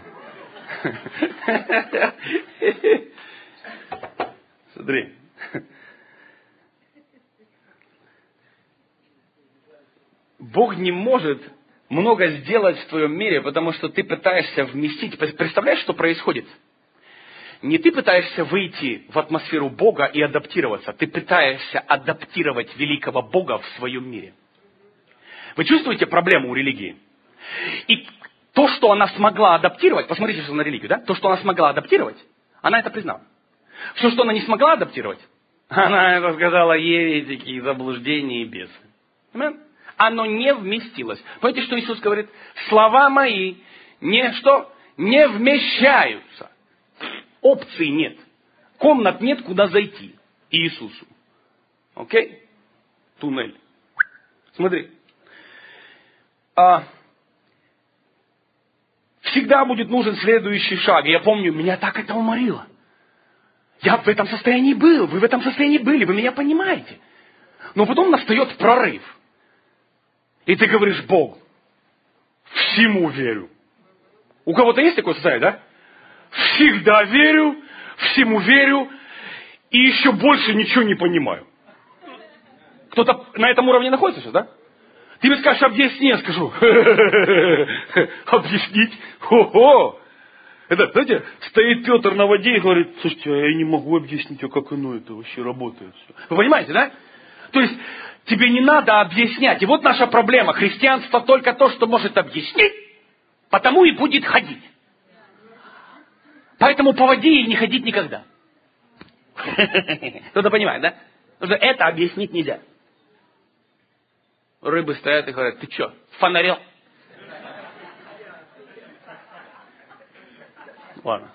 Смотри. Бог не может много сделать в твоем мире, потому что ты пытаешься вместить. Представляешь, что происходит? Не ты пытаешься выйти в атмосферу Бога и адаптироваться. Ты пытаешься адаптировать великого Бога в своем мире. Вы чувствуете проблему у религии? И то, что она смогла адаптировать, посмотрите на религию, да? То, что она смогла адаптировать, она это признала. Все, что она не смогла адаптировать, она это сказала еретики и заблуждения и бесы. Понимаете? Оно не вместилось. Понимаете, что Иисус говорит? Слова мои не вмещаются. Опций нет. Комнат нет, куда зайти Иисусу. Окей? Туннель. Смотри. Всегда будет нужен следующий шаг. Я помню, меня так это уморило. Я в этом состоянии был, вы в этом состоянии были, вы меня понимаете. Но потом настает прорыв. И ты говоришь, Бог, всему верю. У кого-то есть такое состояние, да? Всегда верю, всему верю, и еще больше ничего не понимаю. Кто-то на этом уровне находится сейчас, да? Ты мне скажешь, объясни, я скажу. Объяснить? Хо-хо! Это, знаете, стоит Петр на воде и говорит, слушайте, я не могу объяснить, как оно это вообще работает. Вы понимаете, да? То есть, тебе не надо объяснять. И вот наша проблема. Христианство только то, что может объяснить, потому и будет ходить. Поэтому по воде и не ходить никогда. Кто-то понимает, да? Потому что это объяснить нельзя. Рыбы стоят и говорят, ты что, фонарел? Ладно.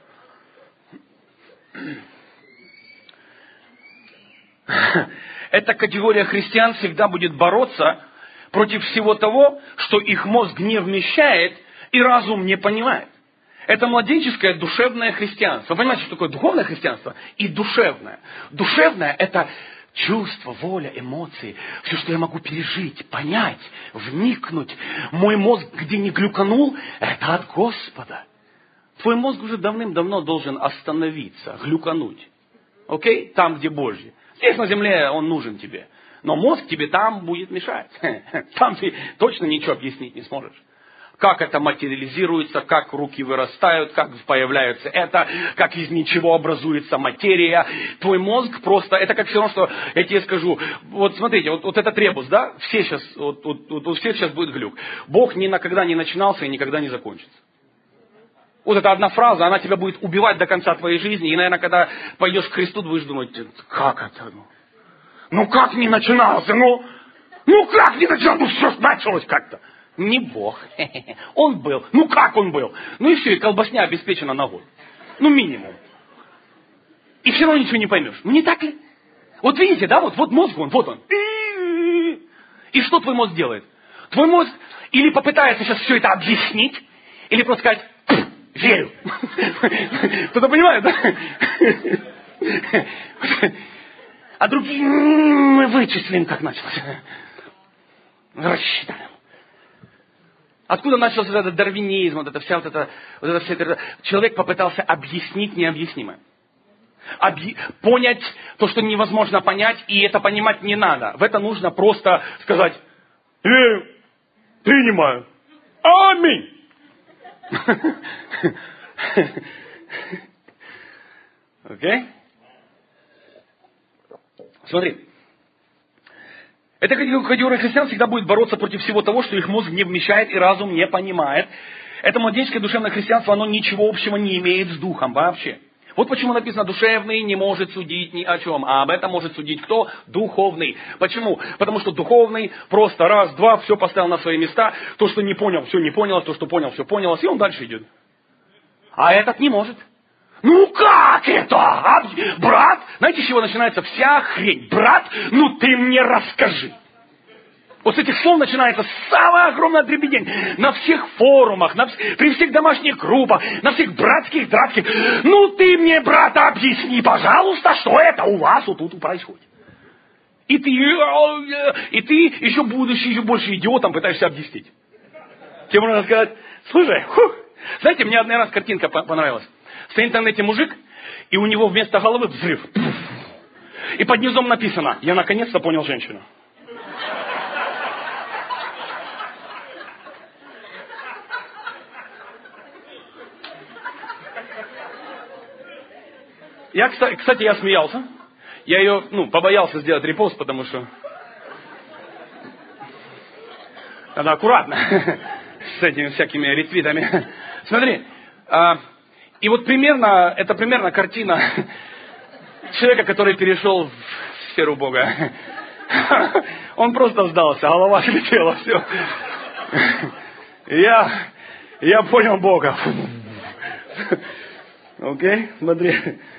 Эта категория христиан всегда будет бороться против всего того, что их мозг не вмещает и разум не понимает. Это младенческое душевное христианство. Вы понимаете, что такое духовное христианство и душевное? Душевное – это чувство, воля, эмоции. Все, что я могу пережить, понять, вникнуть. Мой мозг, где не глюканул, это от Господа. Твой мозг уже давным-давно должен остановиться, глюкануть. Окей? Там, где Божье. Здесь на земле он нужен тебе. Но мозг тебе там будет мешать. Там ты точно ничего объяснить не сможешь. Как это материализируется, как руки вырастают, как появляется это, как из ничего образуется материя. Твой мозг просто, это как все равно, что я тебе скажу, вот смотрите, вот этот ребус, да, все сейчас, у всех сейчас будет глюк. Бог никогда не начинался и никогда не закончится. Вот эта одна фраза, она тебя будет убивать до конца твоей жизни. И, наверное, когда пойдешь к Христу, будешь думать, как это? Ну как не начинался? Ну как не начинался? Ну все началось как-то. Не Бог. Он был. Ну как он был? Ну и все, и колбасня обеспечена на год. Ну минимум. И все равно ничего не поймешь. Ну не так ли? Вот видите, да, вот мозг он, вот он. И что твой мозг делает? Твой мозг или попытается сейчас все это объяснить, или просто сказать, верю. Кто-то понимает, да? А другие, мы вычислим, как началось. Рассчитаем. Откуда начался этот дарвинизм, вся эта... Человек попытался объяснить необъяснимое. Понять то, что невозможно понять, и это понимать не надо. В это нужно просто сказать: принимаю. Аминь. Окей? Смотри. Эта категория христиан всегда будет бороться против всего того, что их мозг не вмещает и разум не понимает. Это младенческое душевное христианство, оно ничего общего не имеет с духом вообще. Вот почему написано: душевный не может судить ни о чем, а об этом может судить кто? Духовный. Почему? Потому что духовный просто раз, два, все поставил на свои места. То, что не понял, все не понялось, то, что понял, все понялось, и он дальше идет. А этот не может. Ну как это? Брат? Знаете, с чего начинается вся хрень? Брат, ну ты мне расскажи. Вот с этих слов начинается самое огромное дребедень. На всех форумах, при всех домашних группах, на всех братских драках. Ну ты мне, брат, объясни, пожалуйста, что это у вас вот тут происходит. И ты еще будучи еще больше идиотом пытаешься объяснить. Тебе можно сказать: слушай, знаете, мне один раз картинка понравилась. Стоит в интернете мужик, и у него вместо головы взрыв. И под низом написано: я наконец-то понял женщину. Кстати, я смеялся. Я ее, побоялся сделать репост, потому что... Надо аккуратно с этими всякими ретвитами. Смотри. И вот это примерно картина человека, который перешел в сферу Бога. Он просто сдался, голова слетела, все. Я понял Бога. Окей, смотри.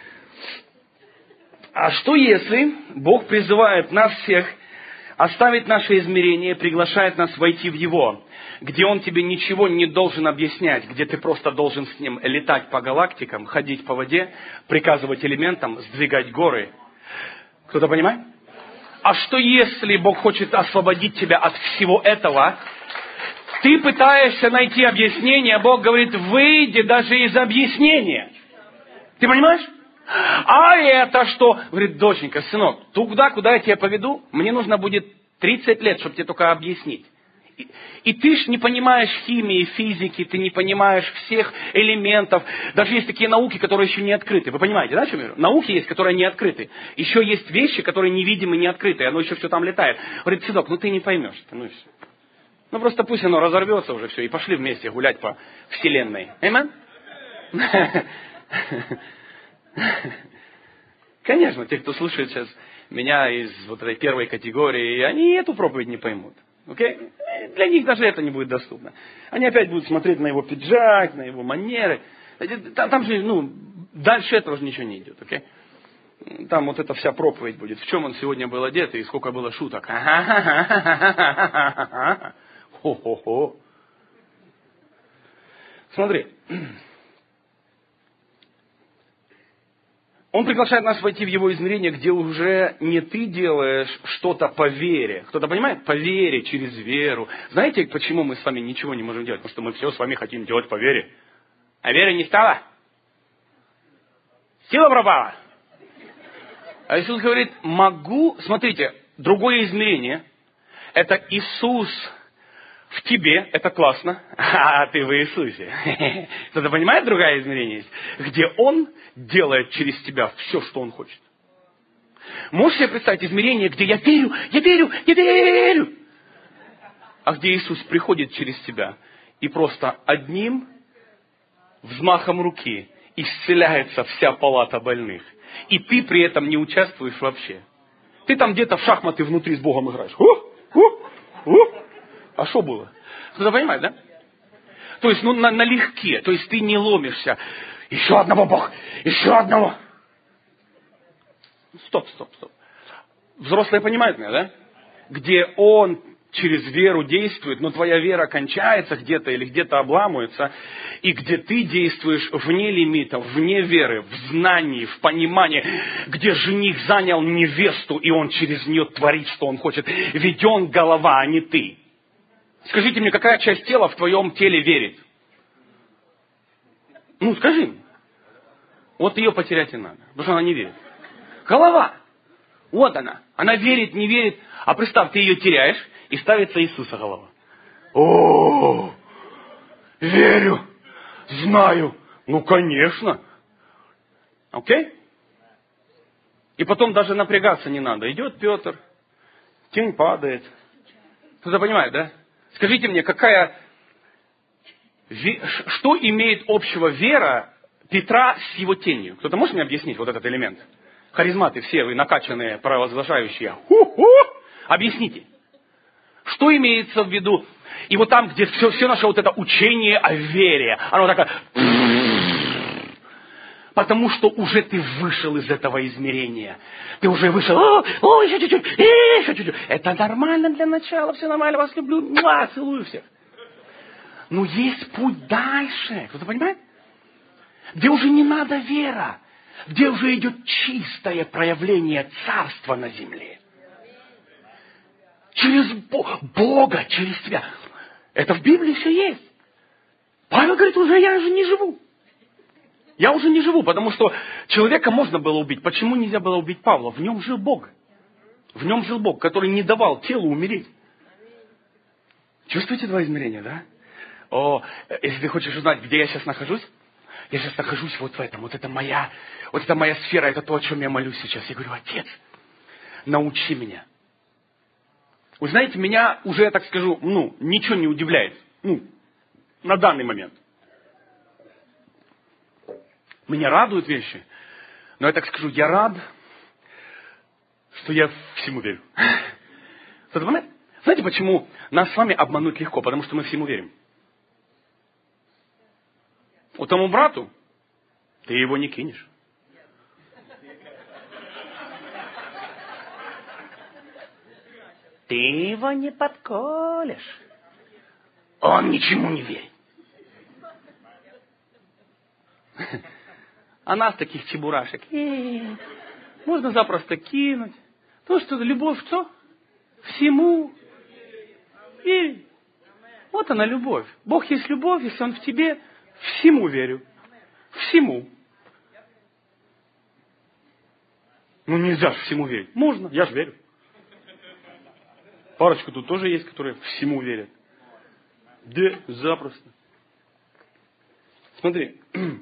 А что если Бог призывает нас всех оставить наше измерение, приглашает нас войти в Его, где Он тебе ничего не должен объяснять, где ты просто должен с Ним летать по галактикам, ходить по воде, приказывать элементам, сдвигать горы? Кто-то понимает? А что если Бог хочет освободить тебя от всего этого? Ты пытаешься найти объяснение, Бог говорит: выйди даже из объяснения. Ты понимаешь? А это что? Говорит: доченька, сынок, туда, куда я тебя поведу, мне нужно будет 30 лет, чтобы тебе только объяснить. И ты ж не понимаешь химии, физики, ты не понимаешь всех элементов. Даже есть такие науки, которые еще не открыты. Вы понимаете, да, о чем я говорю? Науки есть, которые не открыты. Еще есть вещи, которые невидимы, не открыты. Оно еще все там летает. Говорит: сынок, ты не поймешь. Просто пусть оно разорвется уже все. И пошли вместе гулять по вселенной. Аминь? Конечно, те, кто слушает сейчас меня из вот этой первой категории, они эту проповедь не поймут. Okay? Для них даже это не будет доступно. Они опять будут смотреть на его пиджак, на его манеры. Там же, дальше этого же ничего не идет. Okay? Там вот эта вся проповедь будет. В чем он сегодня был одет и сколько было шуток. Хо-хо-хо. Смотри. Он приглашает нас войти в Его измерение, где уже не ты делаешь что-то по вере. Кто-то понимает? По вере, через веру. Знаете, почему мы с вами ничего не можем делать? Потому что мы все с вами хотим делать по вере. А вера не стала? Сила пропала. А Иисус говорит: могу... Смотрите, другое измерение. Это Иисус в тебе, это классно, а ты в Иисусе. Кто-то понимает, другое измерение есть? Где Он делает через тебя все, что Он хочет. Можешь себе представить измерение, где я верю, а где Иисус приходит через тебя и просто одним взмахом руки исцеляется вся палата больных. И ты при этом не участвуешь вообще. Ты там где-то в шахматы внутри с Богом играешь. А что было? Кто-то понимает, да? То есть, налегке. То есть, ты не ломишься. Еще одного, Бог! Еще одного! Стоп. Взрослые понимают меня, да? Где Он через веру действует, но твоя вера кончается где-то или где-то обламывается, и где ты действуешь вне лимитов, вне веры, в знании, в понимании, где жених занял невесту, и он через нее творит, что он хочет. Ведь он голова, а не ты. Скажите мне, какая часть тела в твоем теле верит? Ну, скажи мне. Вот ее потерять и надо, потому что она не верит. Голова. Вот она. Она верит, не верит. А представь, ты ее теряешь, и ставится Иисуса голова. О, верю, знаю. Ну, конечно. Окей? И потом даже напрягаться не надо. Идет Петр, тень падает. Кто-то понимает, да? Скажите мне, что имеет общего вера Петра с его тенью? Кто-то может мне объяснить вот этот элемент? Харизматы все, вы накачанные, провозглашающие. Объясните. Что имеется в виду? И вот там, где все наше вот это учение о вере, оно такое... Потому что уже ты вышел из этого измерения. Ты уже вышел, еще чуть-чуть, еще чуть-чуть. Это нормально для начала, все нормально, вас люблю, целую всех. Но есть путь дальше. Кто-то понимает? Где уже не надо вера. Где уже идет чистое проявление царства на земле. Через Бога, через тебя. Это в Библии все есть. Павел говорит, я уже не живу. Я уже не живу, потому что человека можно было убить. Почему нельзя было убить Павла? В нем жил Бог. В нем жил Бог, который не давал телу умереть. Чувствуете два измерения, да? Если ты хочешь узнать, где я сейчас нахожусь, я сейчас нахожусь вот в этом. Вот это моя сфера, это то, о чем я молюсь сейчас. Я говорю, Отец, научи меня. Вы знаете, меня уже, я так скажу, ничего не удивляет. На данный момент. Меня радуют вещи. Но я так скажу, я рад, что я всему верю. Знаете, почему нас с вами обмануть легко? Потому что мы всему верим. Вот тому брату ты его не кинешь. Ты его не подколешь. Он ничему не верит. А нас таких чебурашек можно запросто кинуть. То, что любовь, что? Всему верит. Вот она любовь. Бог есть любовь, если Он в тебе, всему верю. Всему. Нельзя же всему верить. Можно, я же верю. Парочка тут тоже есть, которые всему верят. Да, запросто. Смотри.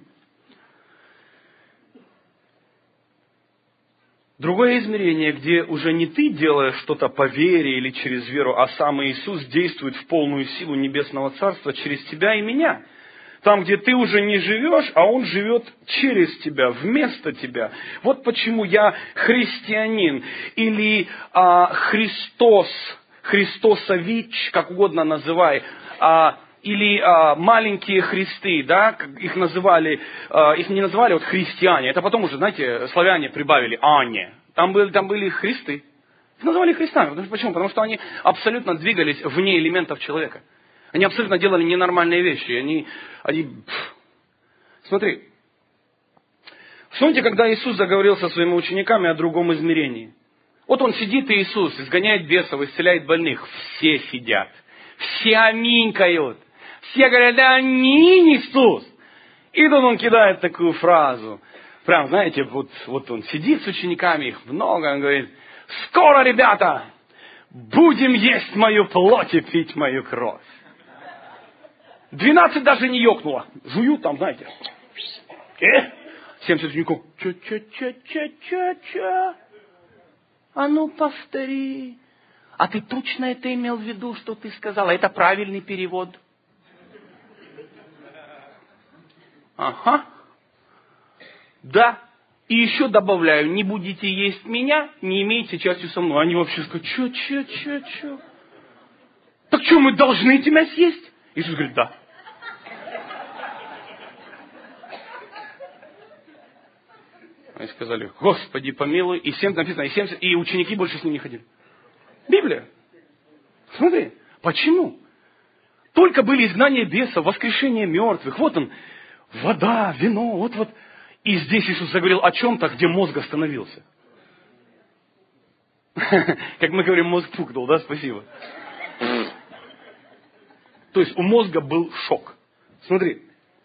Другое измерение, где уже не ты делаешь что-то по вере или через веру, а сам Иисус действует в полную силу Небесного Царства через тебя и меня. Там, где ты уже не живешь, а Он живет через тебя, вместо тебя. Вот почему я христианин или Христосович, как угодно называй, или маленькие христы, да, их не называли вот христиане, это потом уже, знаете, славяне прибавили Анне. Там были христы. Их называли христами. Почему? Потому что они абсолютно двигались вне элементов человека. Они абсолютно делали ненормальные вещи. Смотри. Вспомните, когда Иисус заговорил со своими учениками о другом измерении. Вот Он сидит, и Иисус изгоняет бесов, исцеляет больных. Все сидят. Все аминькают. Все говорят, да аминь, Иисус. И тут Он кидает такую фразу. Прям, знаете, вот Он сидит с учениками, их много, Он говорит, скоро, ребята, будем есть мою плоть и пить мою кровь. 12 даже не ёкнуло. Жуют там, знаете. 70 учеников. Че? А ну, повтори. А ты точно это имел в виду, что ты сказал? Это правильный перевод. Ага. Да. И еще добавляю, не будете есть меня, не имейте частью со мной. Они вообще скажут, че? Так что, мы должны тебя съесть? Иисус говорит, да. Они сказали, Господи, помилуй. И 70 написано, и 70, и ученики больше с ним не ходили. Библия. Смотри, почему? Только были изгнания бесов, воскрешение мертвых. Вот он, вода, вино, вот. И здесь Иисус заговорил о чем-то, где мозг остановился. Как мы говорим, мозг пукнул, да, спасибо. То есть у мозга был шок. Смотри.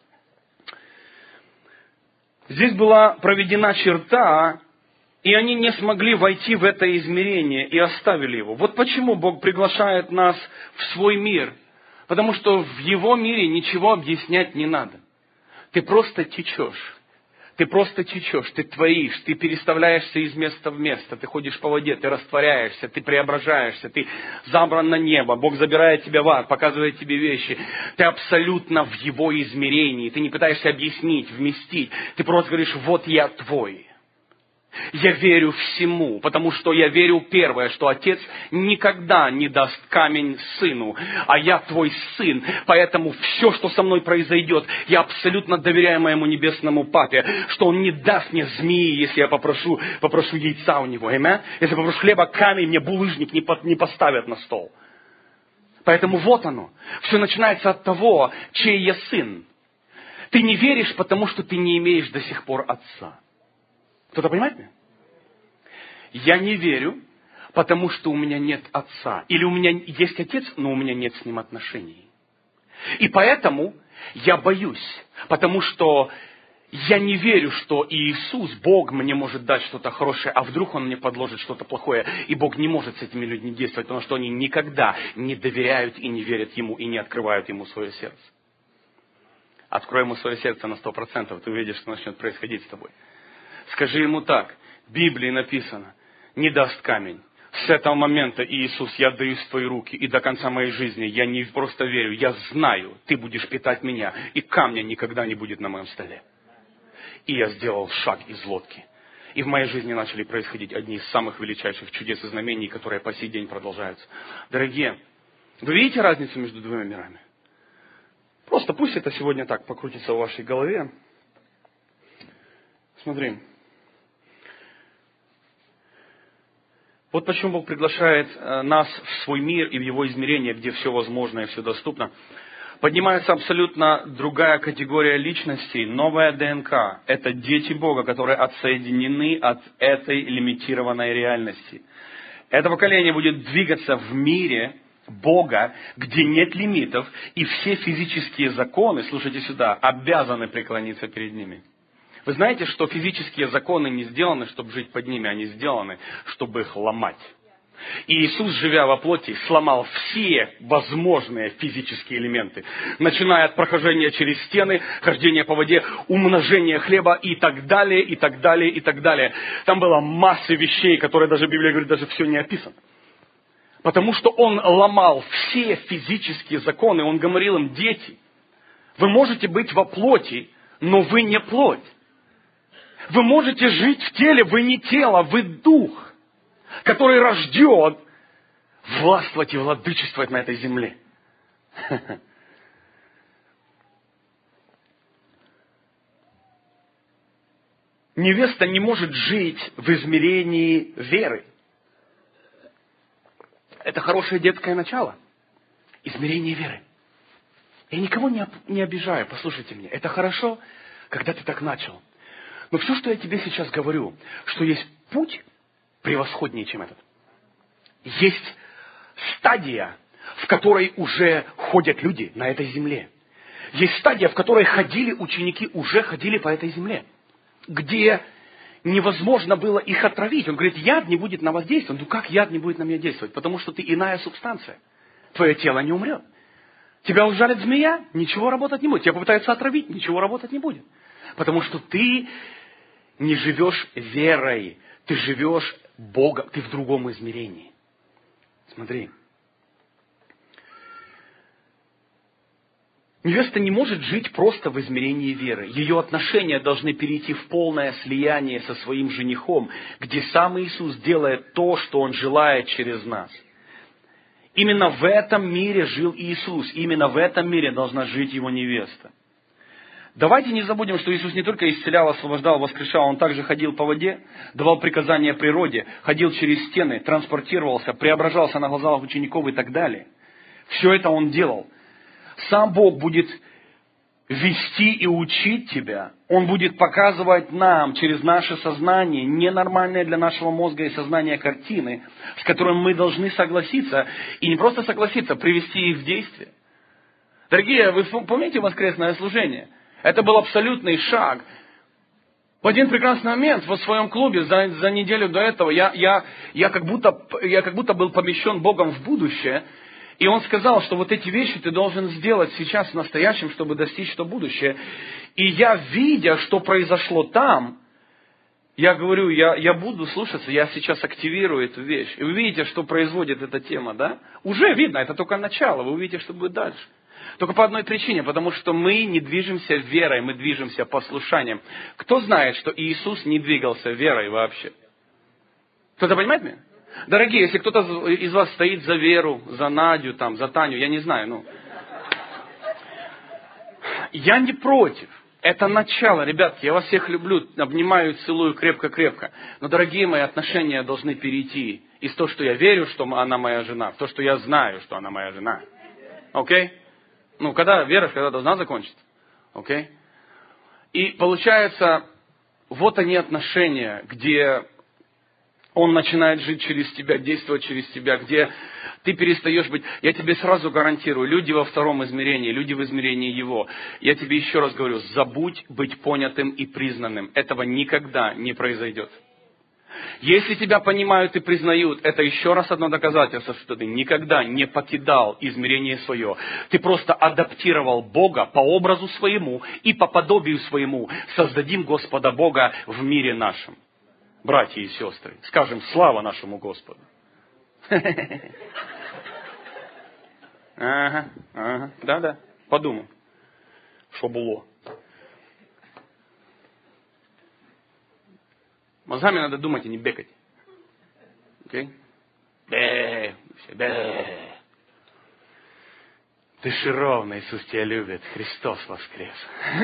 Здесь была проведена черта, и они не смогли войти в это измерение и оставили его. Вот почему Бог приглашает нас в свой мир. Потому что в Его мире ничего объяснять не надо. Ты просто течешь. Ты просто течешь, ты творишь, ты переставляешься из места в место, ты ходишь по воде, ты растворяешься, ты преображаешься, ты забран на небо, Бог забирает тебя в ад, показывает тебе вещи. Ты абсолютно в Его измерении, ты не пытаешься объяснить, вместить, ты просто говоришь, вот я твой. Я верю всему, потому что я верю первое, что Отец никогда не даст камень сыну, а я твой сын, поэтому все, что со мной произойдет, я абсолютно доверяю моему небесному Папе, что Он не даст мне змеи, если я попрошу яйца у Него, amen? Если я попрошу хлеба, камень мне булыжник не поставят на стол. Поэтому вот оно, все начинается от того, чей я сын. Ты не веришь, потому что ты не имеешь до сих пор Отца. Кто-то понимает меня? Я не верю, потому что у меня нет отца. Или у меня есть отец, но у меня нет с ним отношений. И поэтому я боюсь, потому что я не верю, что Иисус, Бог, мне может дать что-то хорошее, а вдруг Он мне подложит что-то плохое. И Бог не может с этими людьми действовать, потому что они никогда не доверяют и не верят Ему, и не открывают Ему свое сердце. Открой Ему свое сердце на 100%, ты увидишь, что начнет происходить с тобой. Скажи ему так, в Библии написано, не даст камень. С этого момента, Иисус, я отдаюсь в Твои руки, и до конца моей жизни я не просто верю, я знаю, Ты будешь питать меня, и камня никогда не будет на моем столе. И я сделал шаг из лодки. И в моей жизни начали происходить одни из самых величайших чудес и знамений, которые по сей день продолжаются. Дорогие, вы видите разницу между двумя мирами? Просто пусть это сегодня так покрутится в вашей голове. Смотри. Вот почему Бог приглашает нас в свой мир и в Его измерение, где все возможно и все доступно. Поднимается абсолютно другая категория личностей, новая ДНК. Это дети Бога, которые отсоединены от этой лимитированной реальности. Это поколение будет двигаться в мире Бога, где нет лимитов, и все физические законы, слушайте сюда, обязаны преклониться перед ними. Вы знаете, что физические законы не сделаны, чтобы жить под ними, они сделаны, чтобы их ломать. И Иисус, живя во плоти, сломал все возможные физические элементы, начиная от прохождения через стены, хождения по воде, умножения хлеба и так далее, и так далее, и так далее. Там была масса вещей, которые даже Библия говорит, даже все не описано. Потому что Он ломал все физические законы, Он говорил им, дети, вы можете быть во плоти, но вы не плоть. Вы можете жить в теле, вы не тело, вы дух, который рожден властвовать и владычествовать на этой земле. Невеста не может жить в измерении веры. Это хорошее детское начало. Измерение веры. Я никого не обижаю, послушайте меня. Это хорошо, когда ты так начал. Но все, что я тебе сейчас говорю, что есть путь превосходнее, чем этот. Есть стадия, в которой уже ходят люди на этой земле. Есть стадия, в которой ходили ученики, уже ходили по этой земле. Где невозможно было их отравить. Он говорит, яд не будет на вас действовать. Ну как яд не будет на меня действовать? Потому что ты иная субстанция. Твое тело не умрет. Тебя ужалит змея, ничего работать не будет. Тебя попытаются отравить, ничего работать не будет. Потому что ты не живешь верой, ты живешь Богом, ты в другом измерении. Смотри. Невеста не может жить просто в измерении веры. Ее отношения должны перейти в полное слияние со своим женихом, где сам Иисус делает то, что Он желает через нас. Именно в этом мире жил Иисус, именно в этом мире должна жить Его невеста. Давайте не забудем, что Иисус не только исцелял, освобождал, воскрешал, Он также ходил по воде, давал приказания природе, ходил через стены, транспортировался, преображался на глазах учеников и так далее. Все это Он делал. Сам Бог будет вести и учить тебя. Он будет показывать нам через наше сознание ненормальные для нашего мозга и сознания картины, с которыми мы должны согласиться, и не просто согласиться, привести их в действие. Дорогие, вы помните воскресное служение? Это был абсолютный шаг. В один прекрасный момент в своем клубе за неделю до этого я как будто был помещен Богом в будущее. И Он сказал, что вот эти вещи ты должен сделать сейчас в настоящем, чтобы достичь то будущее. И я, видя, что произошло там, я говорю, я буду слушаться, я сейчас активирую эту вещь. И вы видите, что производит эта тема, да? Уже видно, это только начало, вы увидите, что будет дальше. Только по одной причине, потому что мы не движемся верой, мы движемся послушанием. Кто знает, что Иисус не двигался верой вообще? Кто-то понимает меня? Дорогие, если кто-то из вас стоит за веру, за Надю, там, за Таню, я не знаю, я не против. Это начало, ребятки, я вас всех люблю, обнимаю, целую крепко-крепко. Но, дорогие мои, отношения должны перейти из того, что я верю, что она моя жена, в то, что я знаю, что она моя жена. Окей? Когда веришь, когда должна закончиться. Окей? И получается, вот они отношения, где Он начинает жить через тебя, действовать через тебя, где ты перестаешь быть... Я тебе сразу гарантирую, люди во втором измерении, люди в измерении Его. Я тебе еще раз говорю, забудь быть понятым и признанным. Этого никогда не произойдет. Если тебя понимают и признают, это еще раз одно доказательство, что ты никогда не покидал измерение свое. Ты просто адаптировал Бога по образу своему и по подобию своему. Создадим Господа Бога в мире нашем. Братья и сестры, скажем слава нашему Господу. Ага, да, подумай, что было. Мозгами надо думать, а не бегать. Окей? Дыши ровно, Иисус тебя любит, Христос воскрес.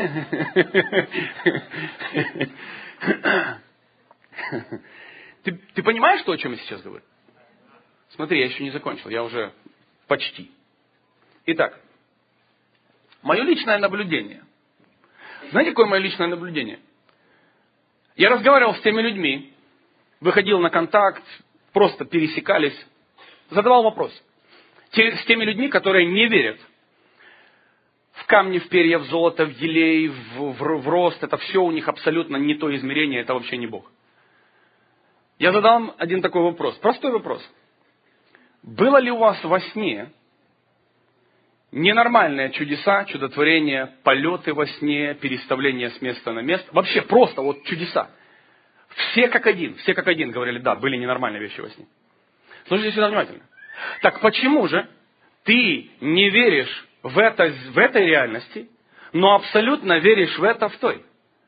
Ты понимаешь то, о чем я сейчас говорю? Смотри, я еще не закончил, я уже почти. Итак, мое личное наблюдение. Знаете, какое мое личное наблюдение? Я разговаривал с теми людьми, выходил на контакт, просто пересекались, задавал вопрос. С теми людьми, которые не верят в камни, в перья, в золото, в елей, в рост. Это все у них абсолютно не то измерение, это вообще не Бог. Я задал один такой вопрос, простой вопрос. Было ли у вас во сне ненормальные чудеса, чудотворения, полеты во сне, переставление с места на место? Вообще просто вот чудеса. Все как один говорили, да, были ненормальные вещи во сне. Слушайте сюда внимательно. Так почему же ты не веришь в этой реальности, но абсолютно веришь в это в той?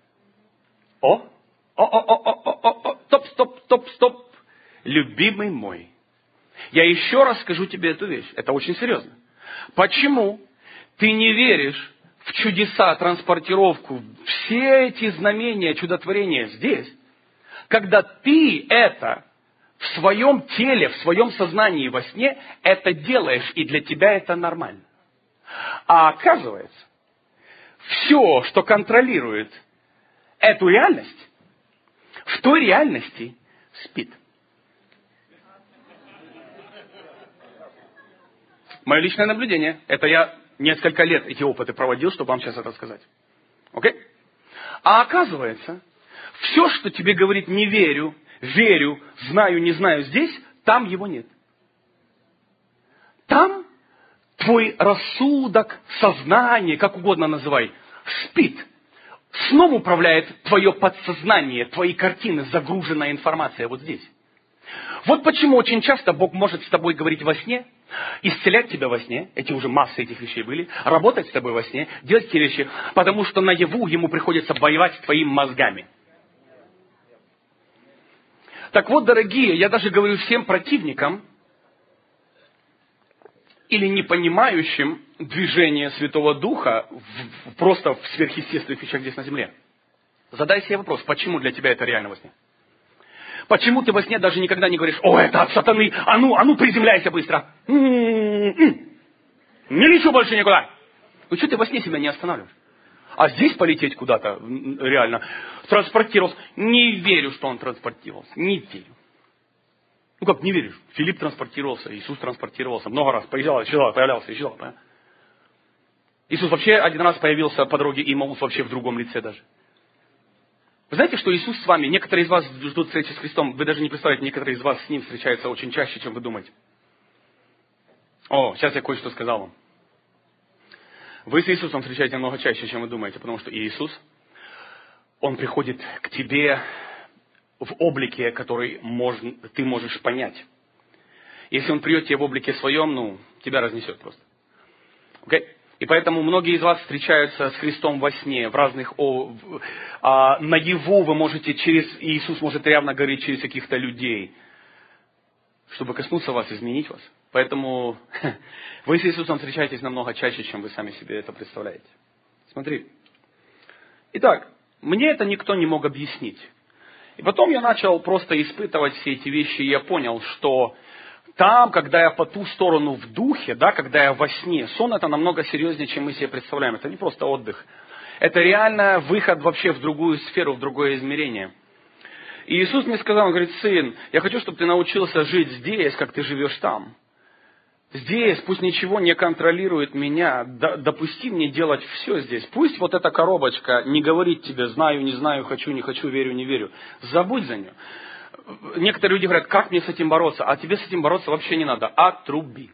Стоп. Любимый мой, я еще раз скажу тебе эту вещь. Это очень серьезно. Почему ты не веришь в чудеса, транспортировку, все эти знамения, чудотворения здесь, когда ты это в своем теле, в своем сознании во сне это делаешь, и для тебя это нормально? А оказывается, все, что контролирует эту реальность, в той реальности спит. Мое личное наблюдение, это я несколько лет эти опыты проводил, чтобы вам сейчас это сказать. Окей? А оказывается, все, что тебе говорит не верю, верю, знаю, не знаю здесь, там его нет. Там твой рассудок, сознание, как угодно называй, спит. Сном управляет твое подсознание, твои картины, загруженная информация вот здесь. Вот почему очень часто Бог может с тобой говорить во сне, исцелять тебя во сне, эти уже массы этих вещей были, работать с тобой во сне, делать эти вещи, потому что наяву ему приходится воевать с твоими мозгами. Так вот, дорогие, я даже говорю всем противникам или не понимающим движения Святого Духа просто в сверхъестественных вещах здесь на земле. Задай себе вопрос, почему для тебя это реально во сне? Почему ты во сне даже никогда не говоришь, это от сатаны, а ну приземляйся быстро. Не лечу больше никуда. Ну что ты во сне себя не останавливаешь? А здесь полететь куда-то, реально, транспортировался. Не верю, что он транспортировался. Не верю. Ну как не веришь? Филипп транспортировался, Иисус транспортировался. Много раз поезжал, исчезал, появлялся, исчезал. Иисус вообще один раз появился по дороге Имаус вообще в другом лице даже. Вы знаете, что Иисус с вами, некоторые из вас ждут встречи с Христом, вы даже не представляете, некоторые из вас с Ним встречаются очень чаще, чем вы думаете. О, сейчас я кое-что сказал вам. Вы с Иисусом встречаетесь намного чаще, чем вы думаете, потому что Иисус, Он приходит к тебе в облике, который ты можешь понять. Если Он придет тебе в облике своем, тебя разнесет просто. Okay? И поэтому многие из вас встречаются с Христом во сне, в разных... наяву вы можете Иисус может явно говорить через каких-то людей, чтобы коснуться вас, изменить вас. Поэтому вы с Иисусом встречаетесь намного чаще, чем вы сами себе это представляете. Смотри. Итак, мне это никто не мог объяснить. И потом я начал просто испытывать все эти вещи, и я понял, что там, когда я по ту сторону в духе, когда я во сне, сон это намного серьезнее, чем мы себе представляем. Это не просто отдых. Это реально выход вообще в другую сферу, в другое измерение. И Иисус мне сказал, Он говорит: сын, я хочу, чтобы ты научился жить здесь, как ты живешь там. Здесь пусть ничего не контролирует меня, допусти мне делать все здесь. Пусть вот эта коробочка не говорит тебе: знаю, не знаю, хочу, не хочу, верю, не верю. Забудь за нее. Некоторые люди говорят: как мне с этим бороться? А тебе с этим бороться вообще не надо. Отруби.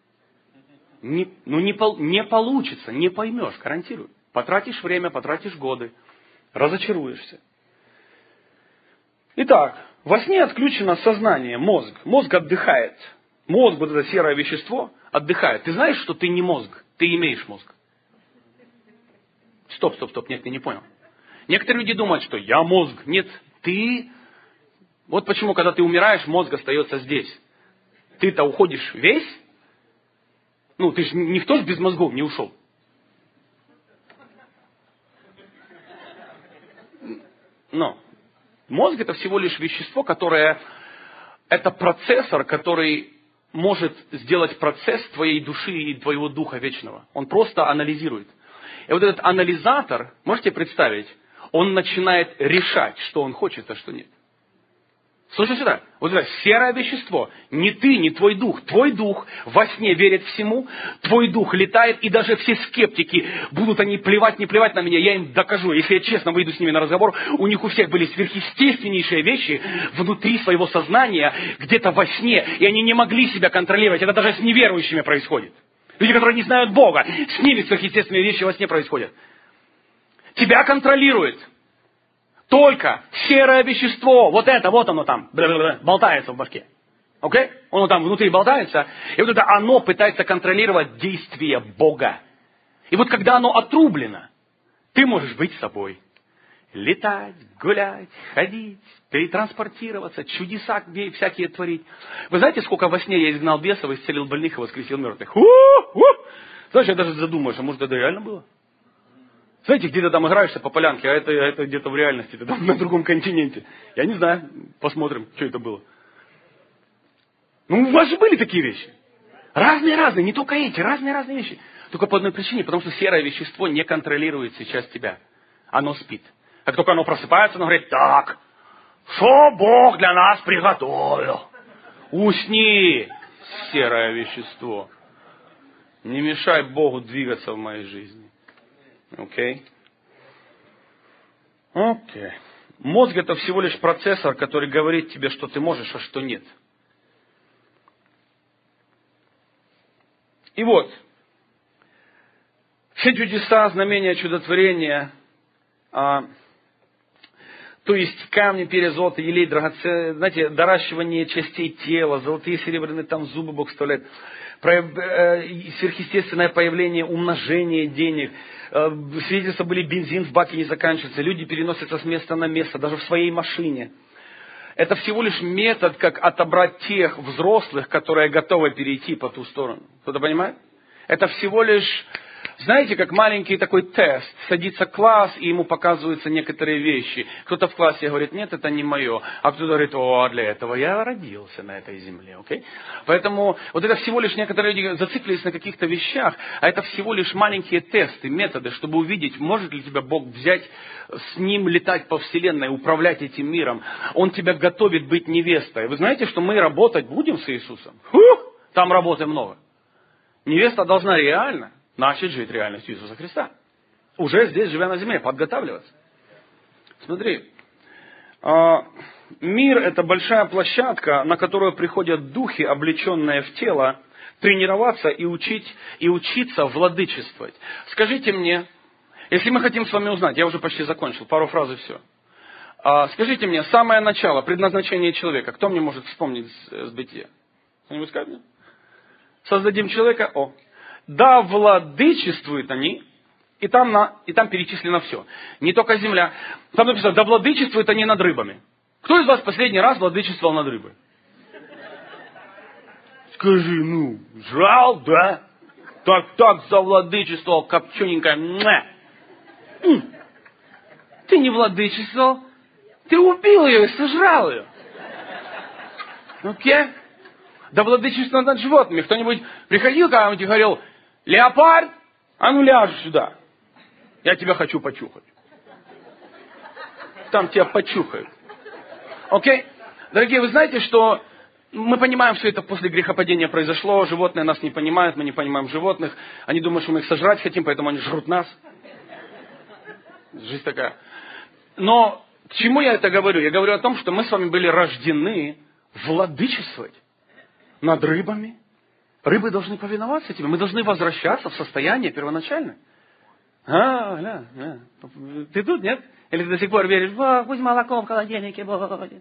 Не получится, не поймешь, гарантирую. Потратишь время, потратишь годы, разочаруешься. Итак, во сне отключено сознание, мозг. Мозг отдыхает. Мозг, вот это серое вещество, отдыхает. Ты знаешь, что ты не мозг, ты имеешь мозг. Стоп, нет, ты не понял. Некоторые люди думают, что я мозг. Нет, ты... Вот почему, когда ты умираешь, мозг остается здесь. Ты-то уходишь весь. Ты же никто ж без мозгов не ушел. Но мозг это всего лишь вещество, которое... Это процессор, который может сделать процесс твоей души и твоего духа вечного. Он просто анализирует. И вот этот анализатор, можете представить, он начинает решать, что он хочет, а что нет. Слушай сюда, вот это серое вещество, не ты, не твой дух. Твой дух во сне верит всему, твой дух летает, и даже все скептики, будут они плевать, не плевать на меня, я им докажу. Если я честно выйду с ними на разговор, у них у всех были сверхъестественнейшие вещи внутри своего сознания, где-то во сне, и они не могли себя контролировать. Это даже с неверующими происходит. Люди, которые не знают Бога, с ними сверхъестественные вещи во сне происходят. Тебя контролирует только серое вещество, вот оно там, болтается в башке. Окей? Оно там внутри болтается, и вот это оно пытается контролировать действия Бога. И вот когда оно отрублено, ты можешь быть собой. Летать, гулять, ходить, перетранспортироваться, чудеса всякие творить. Вы знаете, сколько во сне я изгнал бесов, исцелил больных и воскресил мертвых? Знаешь, я даже задумаюсь, а может это реально было? Знаете, где ты там играешься по полянке, а это где-то в реальности, ты там на другом континенте. Я не знаю, посмотрим, что это было. У вас же были такие вещи. Разные, не только эти, разные вещи. Только по одной причине, потому что серое вещество не контролирует сейчас тебя. Оно спит. Как только оно просыпается, оно говорит: так, что Бог для нас приготовил? Усни, серое вещество. Не мешай Богу двигаться в моей жизни. Окей. Мозг это всего лишь процессор, который говорит тебе, что ты можешь, а что нет. И вот, все чудеса, знамения, чудотворения, то есть камни, перья, золото, елей, драгоценные, знаете, доращивание частей тела, золотые, серебряные, там зубы Бог вставляет, сверхъестественное появление, умножение денег, свидетельства были: бензин в баке не заканчивается, люди переносятся с места на место, даже в своей машине. Это всего лишь метод, как отобрать тех взрослых, которые готовы перейти по ту сторону. Кто-то понимает? Это всего лишь, знаете, как маленький такой тест. Садится класс, и ему показываются некоторые вещи. Кто-то в классе говорит: нет, это не мое. А кто-то говорит: о, для этого я родился на этой земле. Okay? Поэтому вот это всего лишь некоторые люди зациклились на каких-то вещах, а это всего лишь маленькие тесты, методы, чтобы увидеть, может ли тебя Бог взять, с Ним летать по вселенной, управлять этим миром. Он тебя готовит быть невестой. Вы знаете, что мы работать будем с Иисусом? Там работы много. Невеста должна реально начать жить реальностью Иисуса Христа. Уже здесь, живя на земле, подготавливаться. Смотри, мир – это большая площадка, на которую приходят духи, облеченные в тело, тренироваться и учиться владычествовать. Скажите мне, если мы хотим с вами узнать, я уже почти закончил, пару фраз и все. Скажите мне, самое начало, предназначение человека, кто мне может вспомнить с бытия? Кто-нибудь скажет мне? Создадим человека, да владычествуют они, и там перечислено все. Не только земля. Там написано, да владычествуют они над рыбами. Кто из вас последний раз владычествовал над рыбой? Скажи, жрал, да? Так завладычествовал, копчененькая. Ты не владычествовал, ты убил ее и сожрал ее. Окей? Да владычество над животными. Кто-нибудь приходил когда-нибудь и говорил, леопард, а ну ляжь сюда. Я тебя хочу почухать. Там тебя почухают. Окей? Дорогие, вы знаете, что мы понимаем, что это после грехопадения произошло. Животные нас не понимают, мы не понимаем животных. Они думают, что мы их сожрать хотим, поэтому они жрут нас. Жизнь такая. Но к чему я это говорю? Я говорю о том, что мы с вами были рождены владычествовать над рыбами. Рыбы должны повиноваться тебе. Мы должны возвращаться в состояние первоначальное. Ты тут, нет? Или ты до сих пор веришь, пусть молоко в холодильнике будет.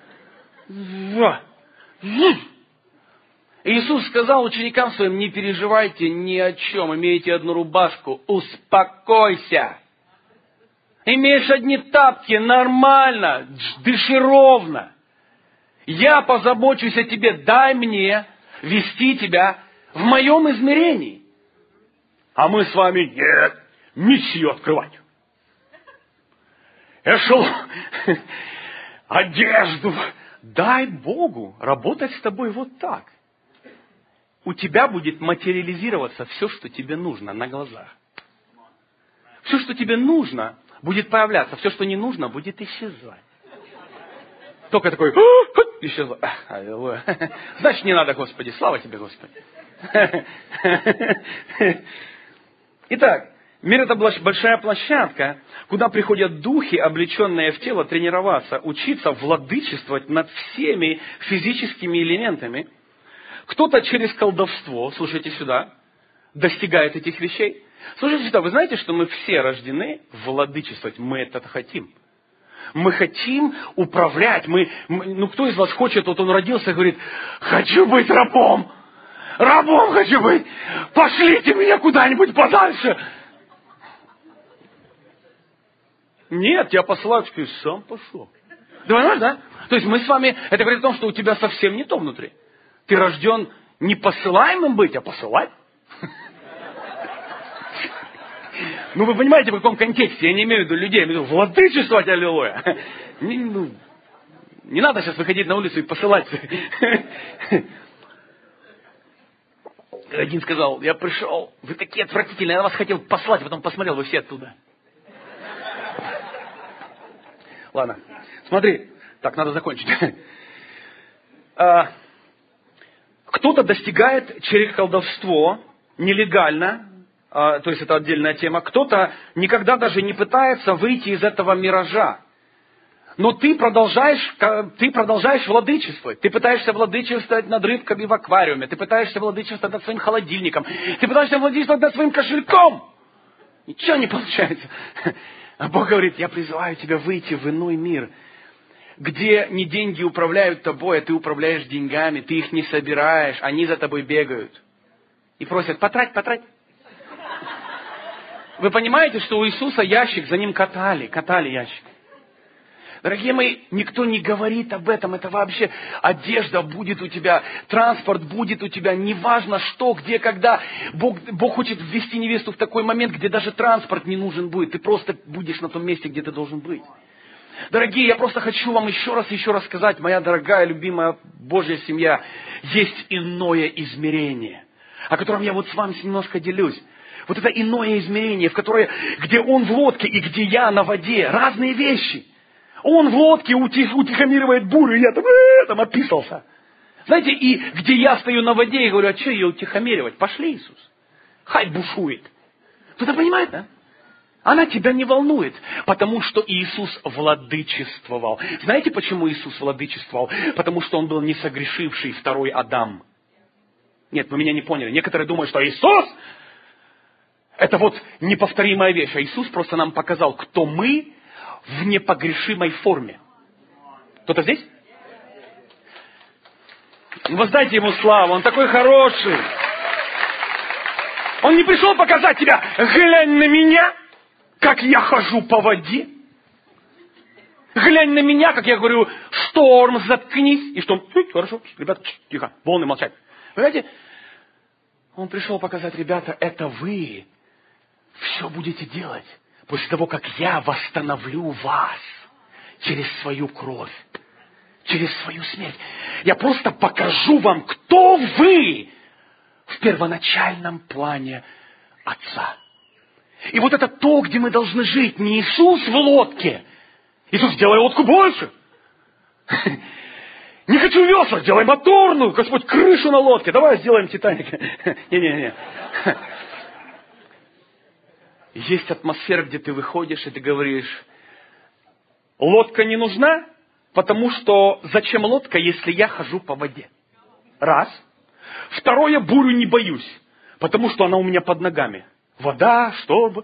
Иисус сказал ученикам своим, не переживайте ни о чем, имеете одну рубашку, успокойся. Имеешь одни тапки, нормально, дыши ровно. Я позабочусь о тебе, дай мне вести тебя в моем измерении. А мы с вами, нет, миссию открывать. Эшелон, одежду. Дай Богу работать с тобой вот так. У тебя будет материализироваться все, что тебе нужно на глазах. Все, что тебе нужно, будет появляться. Все, что не нужно, будет исчезать. Только такой, исчезло. Аллилуйя. Значит, не надо, Господи. Слава тебе, Господи. Итак, мир – это большая площадка, куда приходят духи, облеченные в тело, тренироваться, учиться владычествовать над всеми физическими элементами. Кто-то через колдовство, слушайте сюда, достигает этих вещей. Слушайте сюда, вы знаете, что мы все рождены владычествовать, мы это хотим. Мы хотим управлять. Кто из вас хочет, вот он родился и говорит, хочу быть рабом. Рабом хочу быть. Пошлите меня куда-нибудь подальше. Нет, тебя посылают, скажи, сам пошел. Ты понимаешь, да? То есть мы с вами, это говорит о том, что у тебя совсем не то внутри. Ты рожден не посылаемым быть, а посылать. Ну, вы понимаете, в каком контексте? Я не имею в виду людей, я имею в виду владычествовать, аллилуйя. Не надо сейчас выходить на улицу и посылать. Один сказал, я пришел, вы такие отвратительные, я вас хотел послать, потом посмотрел, вы все оттуда. Ладно, смотри, так, надо закончить. Кто-то достигает через колдовство нелегально, то есть это отдельная тема, кто-то никогда даже не пытается выйти из этого миража. Но ты продолжаешь владычествовать. Ты пытаешься владычествовать над рыбками в аквариуме. Ты пытаешься владычествовать над своим холодильником. Ты пытаешься владычествовать над своим кошельком. Ничего не получается. А Бог говорит, я призываю тебя выйти в иной мир, где не деньги управляют тобой, а ты управляешь деньгами. Ты их не собираешь, они за тобой бегают. И просят, потрать. Вы понимаете, что у Иисуса ящик, за ним катали ящик. Дорогие мои, никто не говорит об этом. Это вообще одежда будет у тебя, транспорт будет у тебя. Неважно что, где, когда. Бог хочет ввести невесту в такой момент, где даже транспорт не нужен будет. Ты просто будешь на том месте, где ты должен быть. Дорогие, я просто хочу вам еще раз сказать, моя дорогая, любимая Божья семья, есть иное измерение, о котором я вот с вами немножко делюсь. Вот это иное измерение, где он в лодке и где я на воде. Разные вещи. Он в лодке утихомиривает бурю, и я там описался. Знаете, и где я стою на воде и говорю, а что ее утихомиривать? Пошли, Иисус. хай бушует. Кто-то понимает, да? Она тебя не волнует, потому что Иисус владычествовал. Знаете, почему Иисус владычествовал? Потому что Он был не согрешивший второй Адам. Нет, вы меня не поняли. Некоторые думают, что Иисус это вот неповторимая вещь. А Иисус просто нам показал, кто мы в непогрешимой форме. Кто-то здесь? Воздайте Ему славу, Он такой хороший. Он не пришел показать тебя, глянь на меня, как я хожу по воде. Глянь на меня, как я говорю, шторм, заткнись. И что? Хорошо, ребята, тихо, волны молчать. Понимаете? Он пришел показать, ребята, это вы все будете делать после того, как я восстановлю вас через свою кровь, через свою смерть. Я просто покажу вам, кто вы в первоначальном плане Отца. И вот это то, где мы должны жить. Не Иисус в лодке. Иисус, сделай лодку больше. Не хочу весла, делай моторную. Господь, крышу на лодке. Давай сделаем Титаник. Не-не-не. Есть атмосфера, где ты выходишь и ты говоришь, лодка не нужна, потому что зачем лодка, если я хожу по воде? Раз. Второе, бурю не боюсь, потому что она у меня под ногами. Вода, чтобы...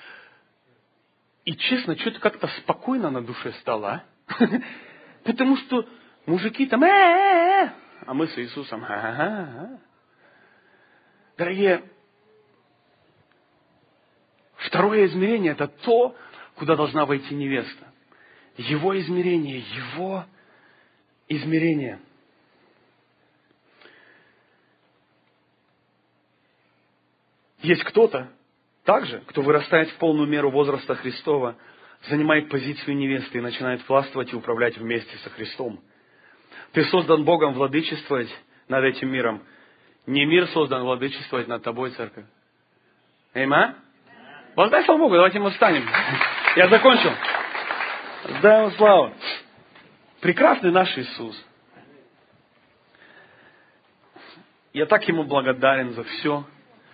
И честно, что-то как-то спокойно на душе стало, а? Потому что мужики там... А мы с Иисусом... Дорогие, второе измерение – это то, куда должна войти невеста. Его измерение, его измерение. Есть кто-то, также, кто вырастает в полную меру возраста Христова, занимает позицию невесты и начинает властвовать и управлять вместе со Христом. Ты создан Богом владычествовать над этим миром. Не мир создан владычествовать над тобой, церковь. Аминь? Воздай славу Богу, давайте мы встанем. Я закончил. Дай Ему славу. Прекрасный наш Иисус. Я так Ему благодарен за все.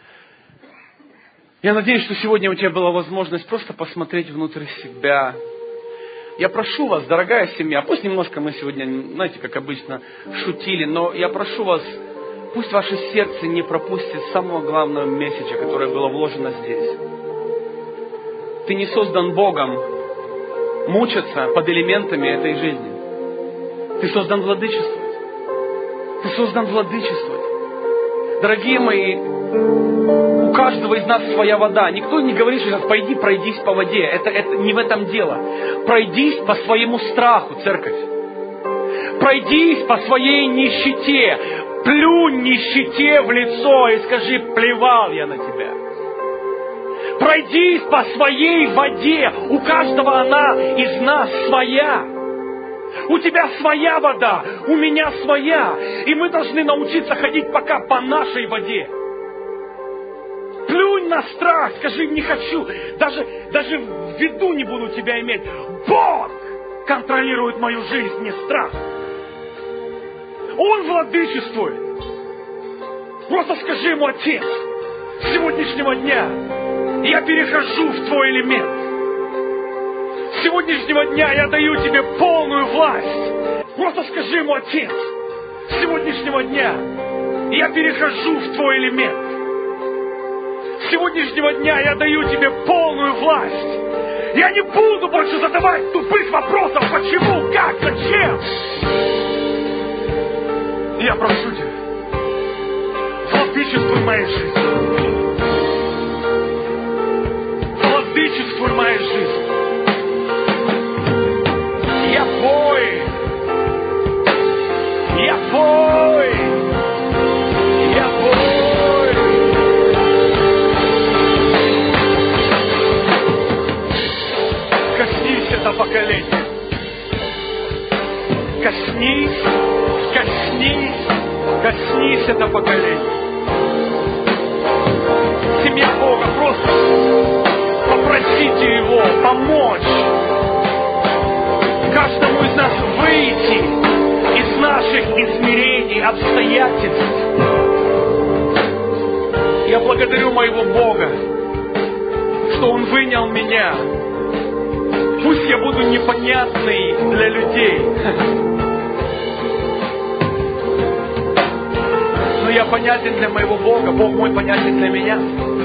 Я надеюсь, что сегодня у тебя была возможность просто посмотреть внутрь себя. Я прошу вас, дорогая семья, пусть немножко мы сегодня, знаете, как обычно, шутили, но я прошу вас, пусть ваше сердце не пропустит самого главного месседжа, которое было вложено здесь. Ты не создан Богом мучиться под элементами этой жизни. Ты создан владычествовать. Ты создан владычествовать. Дорогие мои, у каждого из нас своя вода. Никто не говорит, что пойди пройдись по воде. Это не в этом дело. Пройдись по своему страху, церковь. Пройдись по своей нищете. Плюнь нищете в лицо и скажи, плевал я на тебя. Пройдись по своей воде. У каждого она из нас своя. У тебя своя вода, у меня своя. И мы должны научиться ходить пока по нашей воде. Плюнь на страх, скажи, не хочу. Даже в виду не буду тебя иметь. Бог контролирует мою жизнь, не страх. Он владычествует. Просто скажи Ему, Отец, с сегодняшнего дня я перехожу в Твой элемент. С сегодняшнего дня я даю Тебе полную власть. Просто скажи Ему, Отец, с сегодняшнего дня я перехожу в Твой элемент. С сегодняшнего дня я даю Тебе полную власть. Я не буду больше задавать тупых вопросов, почему, как, зачем. Я прошу Тебя, владычествуй моей жизнью. Владычествуй моей жизнью. Я твой. Я твой. Я твой. Коснись это поколение. Коснись, коснись, коснись это поколение. Семья Бога, просто попросите Его помочь каждому из нас выйти из наших измерений, обстоятельств Я благодарю моего Бога, что Он вынял меня. Пусть я буду непонятный для людей, но я понятен для моего Бога, Бог мой понятен для меня.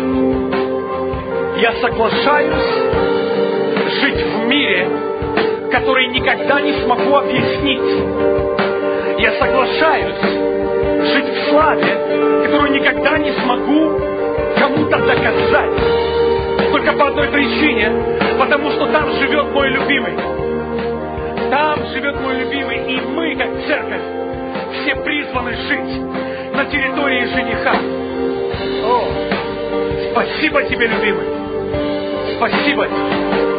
Я соглашаюсь жить в мире, который никогда не смогу объяснить. Я соглашаюсь жить в славе, которую никогда не смогу кому-то доказать. Только по одной причине, потому что там живет мой любимый. Там живет мой любимый, и мы, как церковь, все призваны жить на территории жениха. О, спасибо тебе, любимый. Спасибо тебе.